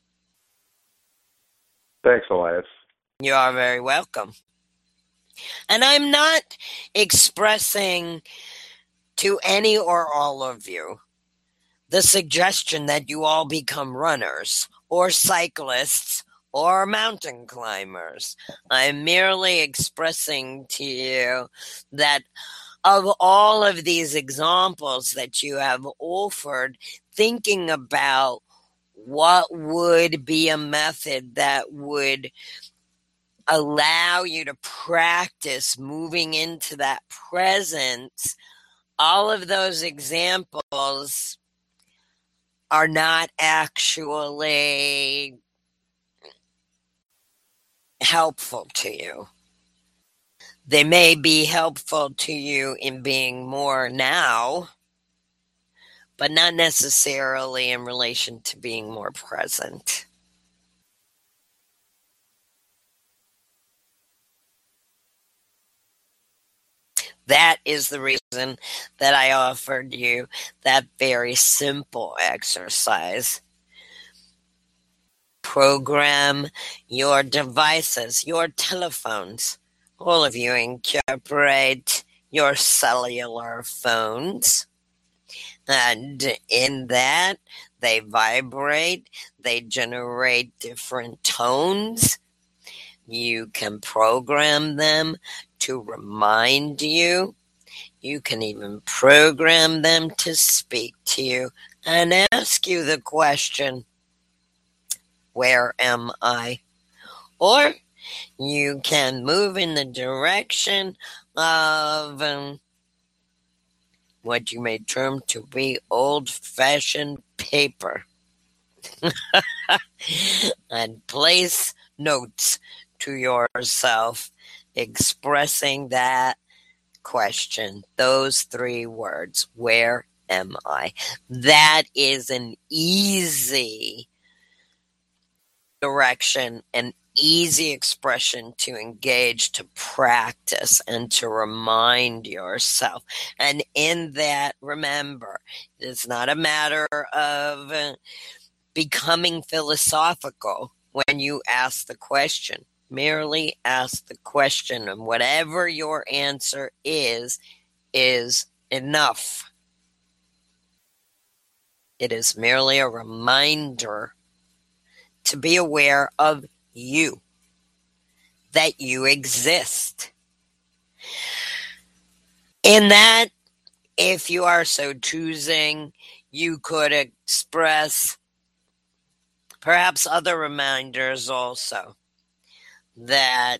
Thanks, Elias. You are very welcome. And I'm not expressing to any or all of you the suggestion that you all become runners or cyclists or mountain climbers. I'm merely expressing to you that of all of these examples that you have offered, thinking about what would be a method that would allow you to practice moving into that presence, all of those examples are not actually helpful to you. They may be helpful to you in being more now, but not necessarily in relation to being more present. That is the reason that I offered you that very simple exercise. Program your devices, your telephones. All of you incorporate your cellular phones. And in that, they vibrate, they generate different tones. You can program them to remind you. You can even program them to speak to you and ask you the question, where am I? Or you can move in the direction of um, what you may term to be old-fashioned paper and place notes to yourself expressing that question, those three words, where am I? That is an easy direction, an easy expression to engage, to practice, and to remind yourself. And in that, remember, it's not a matter of uh, becoming philosophical when you ask the question. Merely ask the question, and whatever your answer is, is enough. It is merely a reminder to be aware of you, that you exist. In that, if you are so choosing, you could express perhaps other reminders also that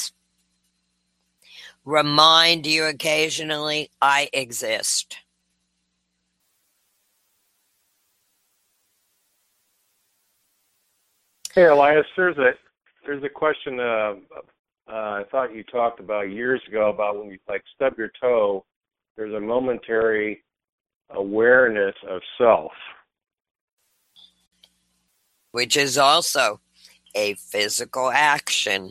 remind you occasionally, I exist. Hey, Elias, there's a there's a question uh, uh, I thought you talked about years ago about when you like stub your toe, there's a momentary awareness of self, which is also a physical action.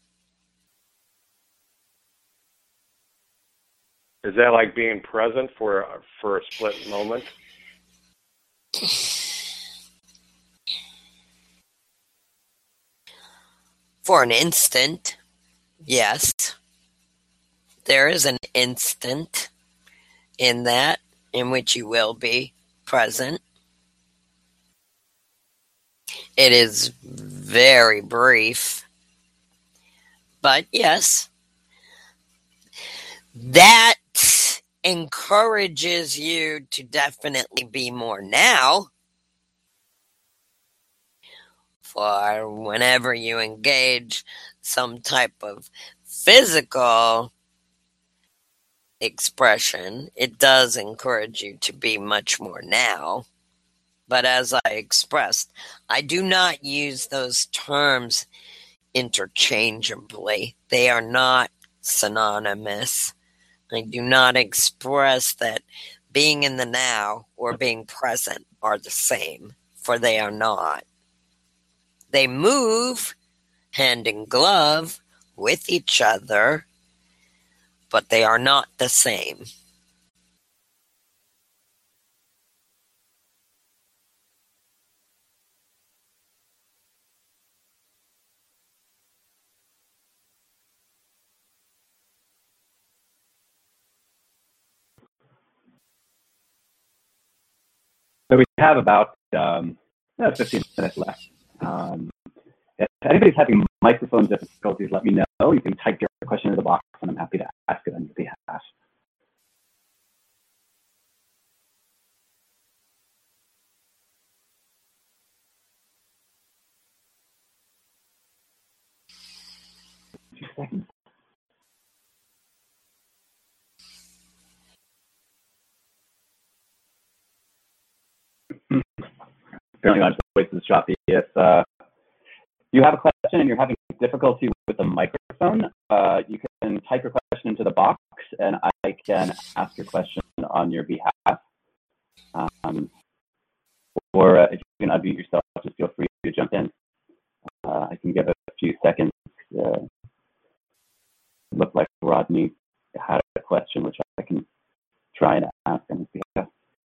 Is that like being present for a, for a split moment? For an instant, yes. There is an instant in that in which you will be present. It is very brief, but yes, that encourages you to definitely be more now. For whenever you engage some type of physical expression, it does encourage you to be much more now. But as I expressed, I do not use those terms interchangeably. They are not synonymous. I do not express that being in the now or being present are the same, for they are not. They move hand in glove with each other, but they are not the same. So we have about um, fifteen minutes left. Um, if anybody's having microphone difficulties, let me know. You can type your question in the box, and I'm happy to ask it on your behalf. Two seconds. Apparently, I'll just wait to the shop. If uh, you have a question and you're having difficulty with the microphone, uh, you can type your question into the box, and I can ask your question on your behalf. Um, or uh, if you can unmute yourself, just feel free to jump in. Uh, I can give it a few seconds. Uh, it looked like Rodney had a question, which I can try and ask on his behalf.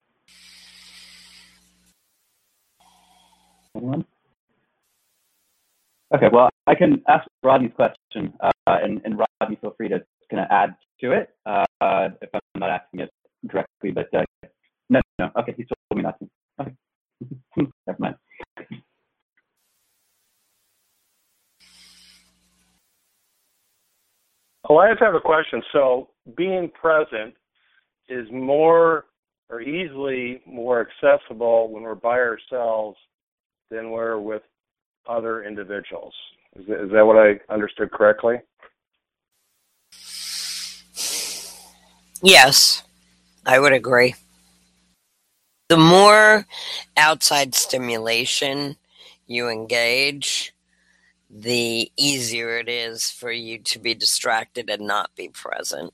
Anyone? Okay, well, I can ask Rodney's question, uh, and, and Rodney, feel free to kind of add to it uh, if I'm not asking it directly, but uh, no, no, okay, he told me not to. Okay, never mind. Oh, I just have a question. So being present is more or easily more accessible when we're by ourselves than we're with other individuals. Is that, is that what I understood correctly? Yes, I would agree. The more outside stimulation you engage, the easier it is for you to be distracted and not be present.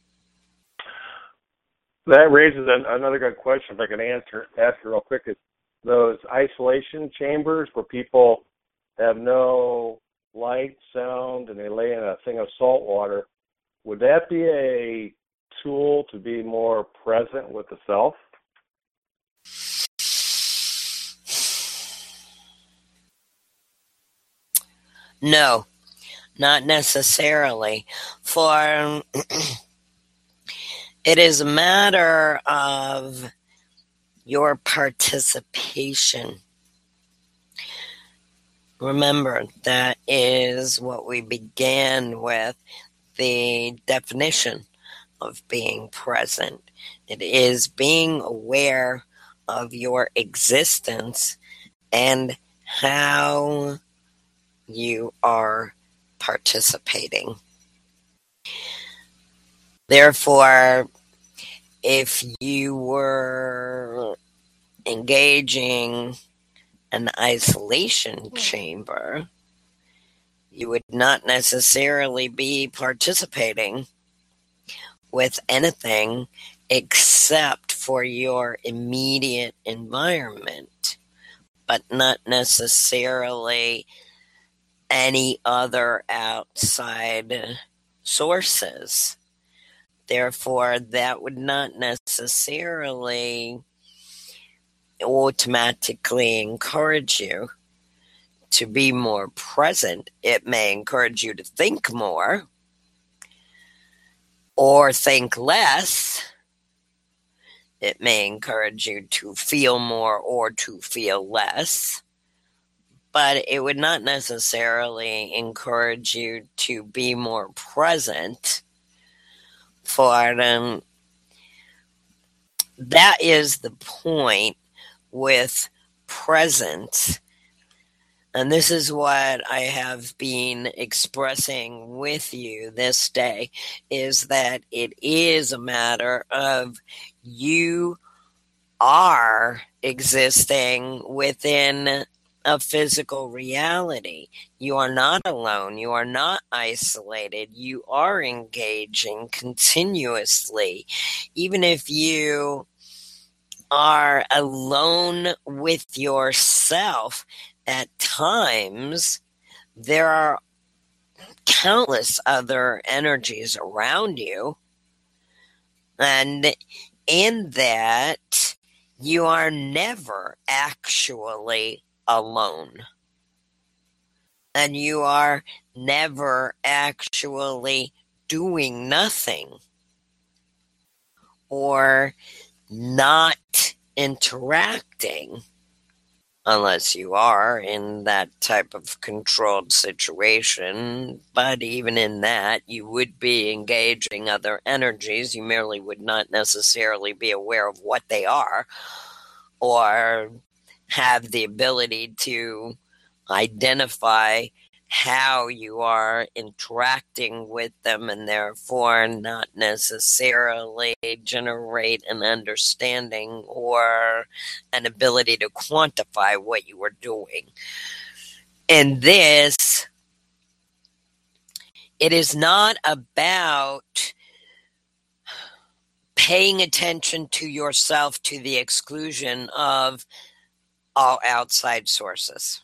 That raises an, another good question, if I can answer, ask it real quick. Is those isolation chambers where people have no light, sound, and they lay in a thing of salt water, would that be a tool to be more present with the self? No, not necessarily. For it is a matter of your participation. Remember, that is what we began with, the definition of being present. It is being aware of your existence and how you are participating. Therefore, if you were engaging an isolation chamber, you would not necessarily be participating with anything except for your immediate environment, but not necessarily any other outside sources. Therefore, that would not necessarily automatically encourage you to be more present. It may encourage you to think more, or think less. It may encourage you to feel more or to feel less, but it would not necessarily encourage you to be more present for them. That is the point with presence. And this is what I have been expressing with you this day, is that it is a matter of you are existing within a physical reality. You are not alone. You are not isolated. You are engaging continuously. Even if you are alone with yourself, at times, there are countless other energies around you, and in that, you are never actually alone. And you are never actually doing nothing or not interacting. Unless you are in that type of controlled situation. But even in that, you would be engaging other energies. You merely would not necessarily be aware of what they are or have the ability to identify how you are interacting with them, and therefore not necessarily generate an understanding or an ability to quantify what you are doing. And this, it is not about paying attention to yourself to the exclusion of all outside sources.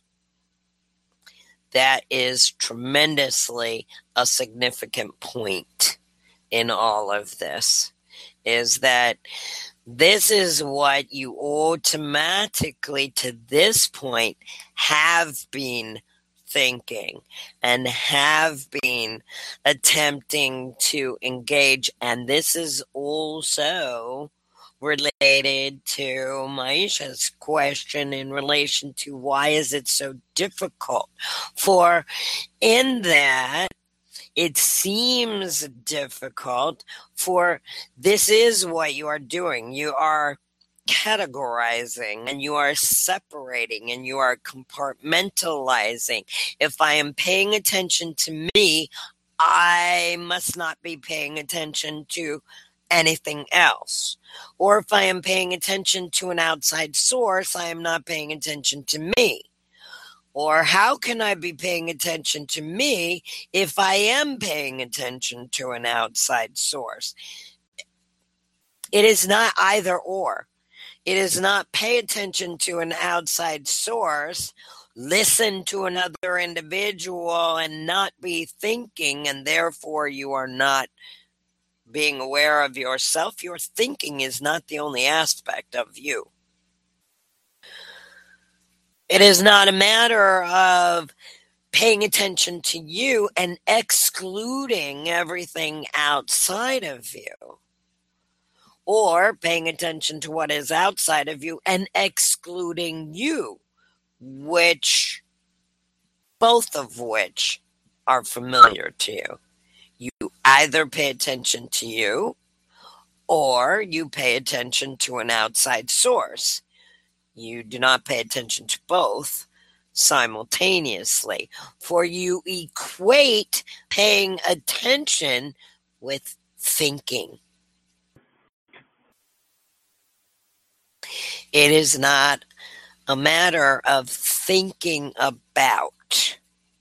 That is tremendously a significant point in all of this, is that this is what you automatically, to this point, have been thinking and have been attempting to engage. And this is also related to Maisha's question in relation to why is it so difficult? For in that, it seems difficult, for this is what you are doing. You are categorizing and you are separating and you are compartmentalizing. If I am paying attention to me, I must not be paying attention to anything else. Or if I am paying attention to an outside source, I am not paying attention to me. Or how can I be paying attention to me if I am paying attention to an outside source? It is not either or. It is not pay attention to an outside source, listen to another individual and not be thinking, and therefore you are not being aware of yourself. Your thinking is not the only aspect of you. It is not a matter of paying attention to you and excluding everything outside of you, or paying attention to what is outside of you and excluding you, which, both of which are familiar to you. You either pay attention to you or you pay attention to an outside source. You do not pay attention to both simultaneously, for you equate paying attention with thinking. It is not a matter of thinking about.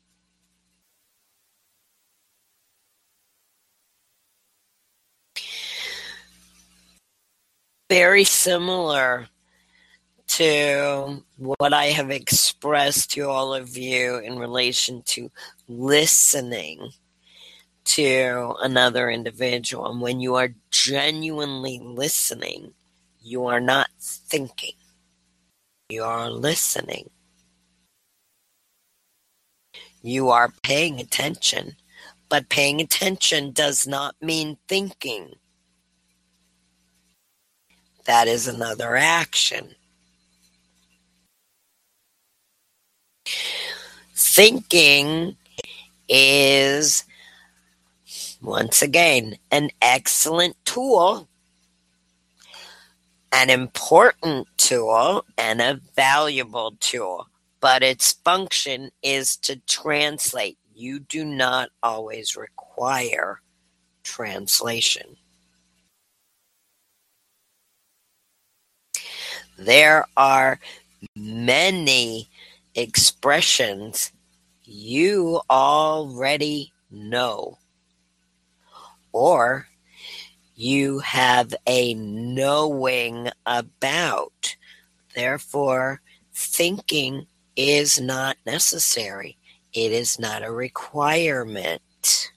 Very similar to what I have expressed to all of you in relation to listening to another individual. And when you are genuinely listening, you are not thinking. You are listening. You are paying attention, But paying attention does not mean thinking. That is another action. Thinking is, once again, an excellent tool, an important tool, and a valuable tool. But its function is to translate. You do not always require translation. There are many expressions you already know, or you have a knowing about. Therefore, thinking is not necessary. It is not a requirement.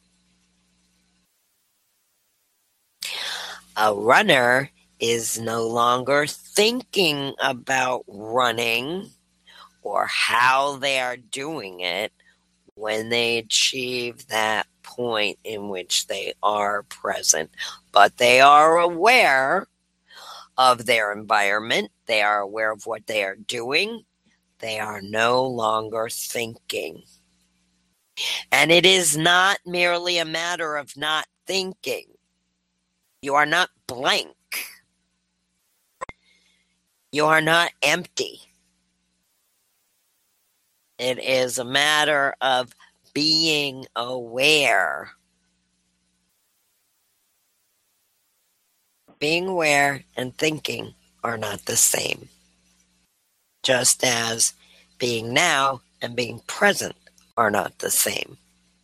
A runner is no longer thinking about running or how they are doing it when they achieve that point in which they are present. But they are aware of their environment. They are aware of what they are doing. They are no longer thinking. And it is not merely a matter of not thinking. You are not blank. You are not empty. It is a matter of being aware. Being aware and thinking are not the same. Just as being now and being present are not the same.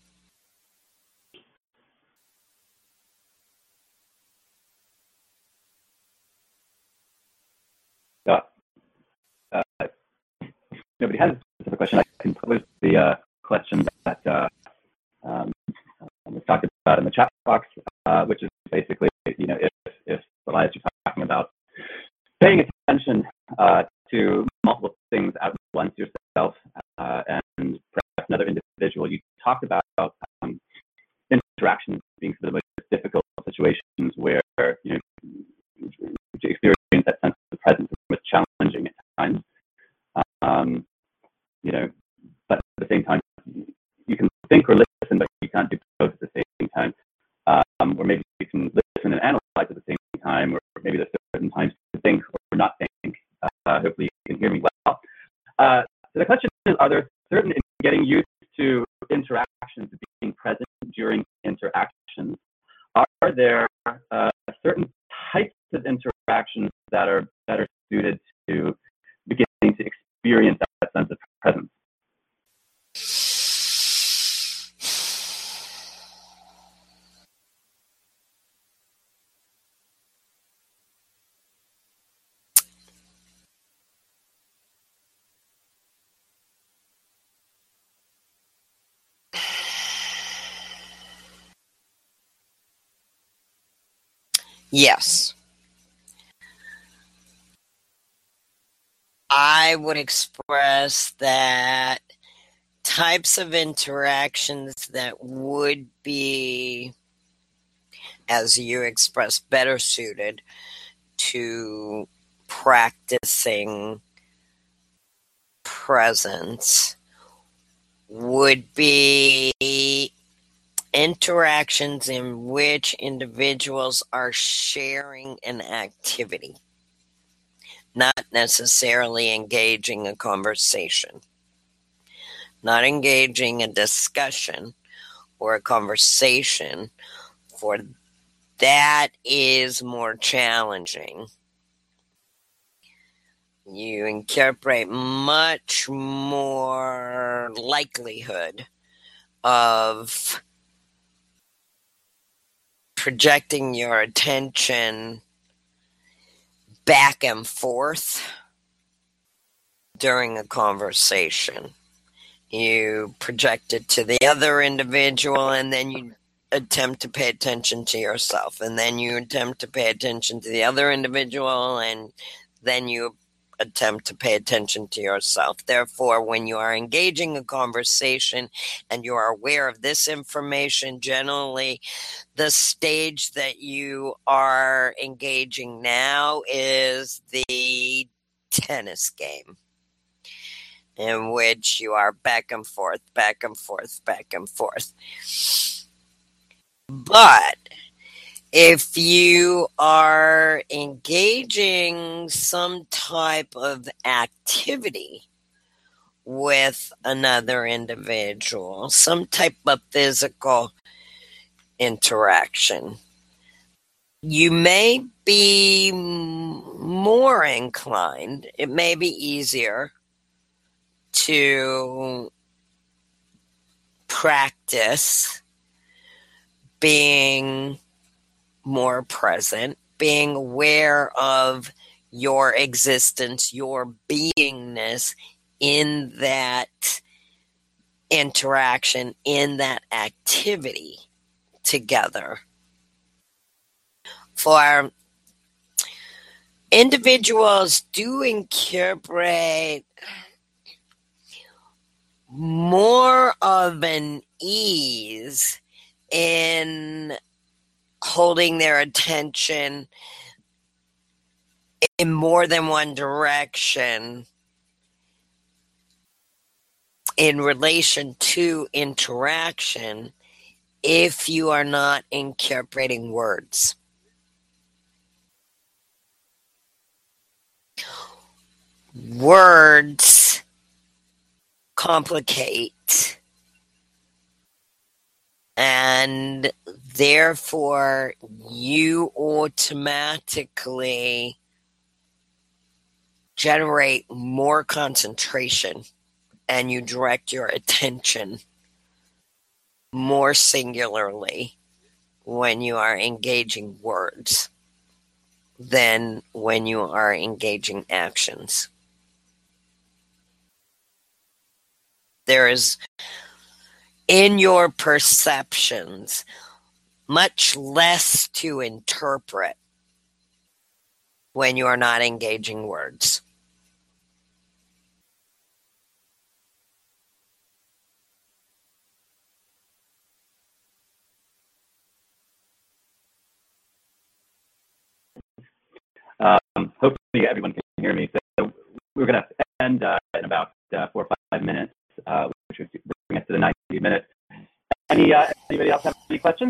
Uh, uh, nobody has a specific question. I can pose the uh, question that uh, um, was talked about in the chat box, uh, which is basically, you know, if, if Elias, you're talking about paying attention uh, to multiple things at once yourself uh, and perhaps another individual, you talked about um, interactions being some of the most difficult situations where, you know, to experience that sense of presence was challenging at times. Um, you know, but at the same time, you can think or listen, but you can't do both at the same time. Um, or maybe you can listen and analyze at the same time, or maybe there's certain times to think or not think. Uh, hopefully you can hear me well. Uh, so the question is, are there certain, in getting used to interactions, being present during interactions, are there uh, certain types of interactions that are better suited to beginning to experience that sense of presence? Yes. I would express that types of interactions that would be, as you expressed, better suited to practicing presence would be interactions in which individuals are sharing an activity, not necessarily engaging a conversation, not engaging a discussion or a conversation, for that is more challenging. You incorporate much more likelihood of projecting your attention back and forth during a conversation. You project it to the other individual, and then you attempt to pay attention to yourself, and then you attempt to pay attention to the other individual, and then you attempt to pay attention to yourself. Therefore, when you are engaging a conversation and you are aware of this information, generally the stage that you are engaging now is the tennis game, in which you are back and forth, back and forth, back and forth. But if you are engaging some type of activity with another individual, some type of physical interaction, you may be more inclined, it may be easier to practice being more present, being aware of your existence, your beingness in that interaction, in that activity together. For individuals do incorporate more of an ease in holding their attention in more than one direction in relation to interaction if you are not incorporating words. Words complicate, and therefore you automatically generate more concentration and you direct your attention more singularly when you are engaging words than when you are engaging actions. There is, in your perceptions, much less to interpret when you are not engaging words. Um, hopefully everyone can hear me. So we're going to end uh, in about uh, four or five minutes, uh, which would bring us to the ninety minutes. Any uh, anybody else have any questions?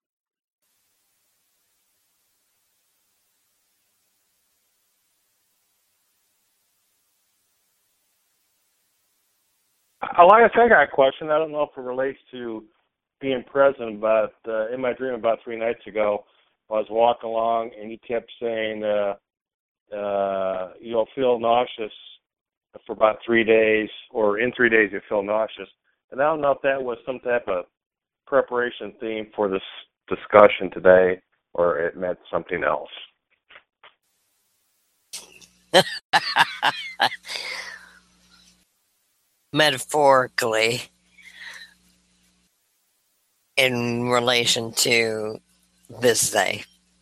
Elias, I got a question. I don't know if it relates to being present, but uh, in my dream about three nights ago, I was walking along and he kept saying, uh, uh, you'll feel nauseous for about three days, or in three days you'll feel nauseous. And I don't know if that was some type of preparation theme for this discussion today, or it meant something else. Metaphorically, in relation to this day.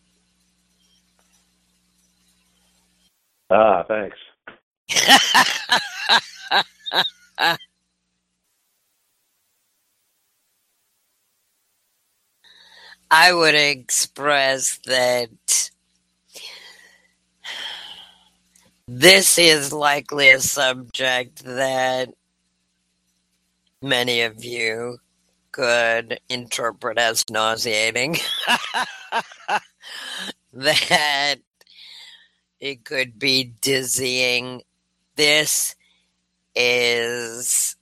Ah, thanks. I would express that this is likely a subject that many of you could interpret as nauseating. That it could be dizzying. This is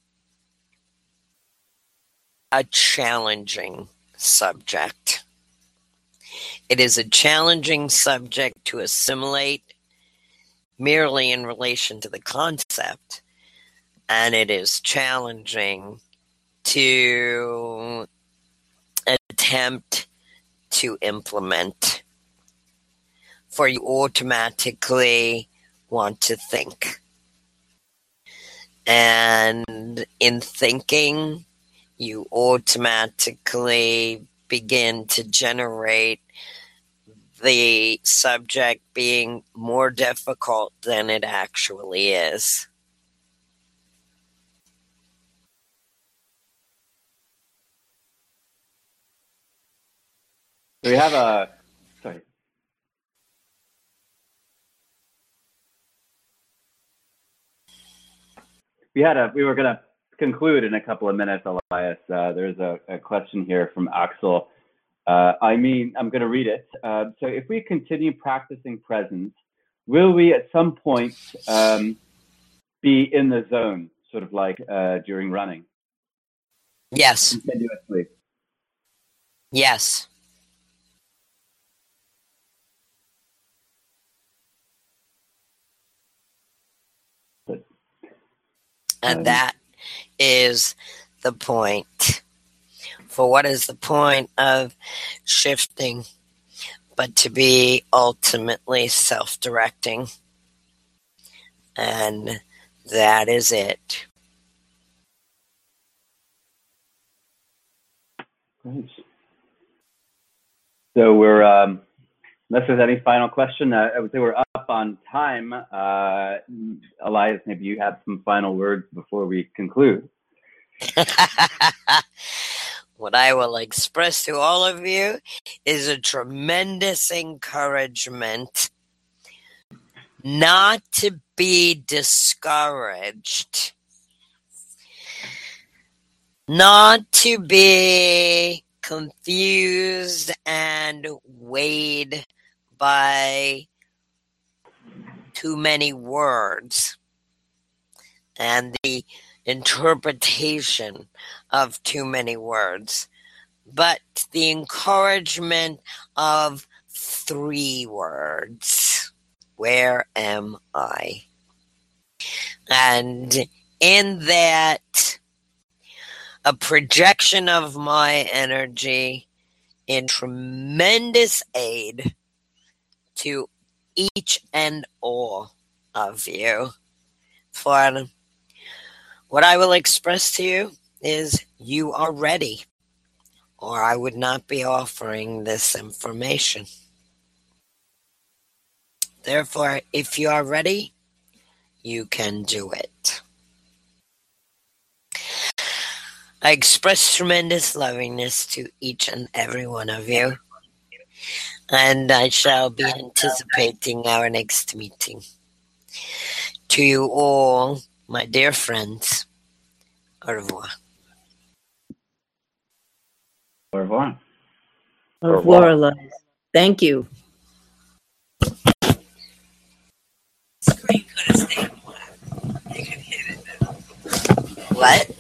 a challenging subject. It is a challenging subject to assimilate merely in relation to the concept, and it is challenging to attempt to implement, for you automatically want to think. And in thinking, you automatically begin to generate the subject being more difficult than it actually is. We have a, sorry. We had a, we were going to conclude in a couple of minutes, Elias. Uh, there's a, a question here from Axel. Uh, I mean, I'm going to read it. Uh, so if we continue practicing presence, will we at some point um, be in the zone, sort of like uh, during running? Yes. Continuously. Yes. And that is the point. For what is the point of shifting but to be ultimately self-directing? And that is it. Great. So we're, um, unless there's any final question, uh, I would say we're up on time. Uh, Elias, maybe you have some final words before we conclude. What I will express to all of you is a tremendous encouragement not to be discouraged, not to be confused and weighed by too many words and the interpretation of too many words, but the encouragement of three words. Where am I? And in that, a projection of my energy in tremendous aid to each and all of you. For what I will express to you is you are ready, or I would not be offering this information. Therefore, if you are ready, you can do it. I express tremendous lovingness to each and every one of you, and I shall be anticipating our next meeting. To you all, my dear friends, au revoir. Au revoir. Au revoir, Elias. Thank you. Screen could have stayed black. You can hit it. What?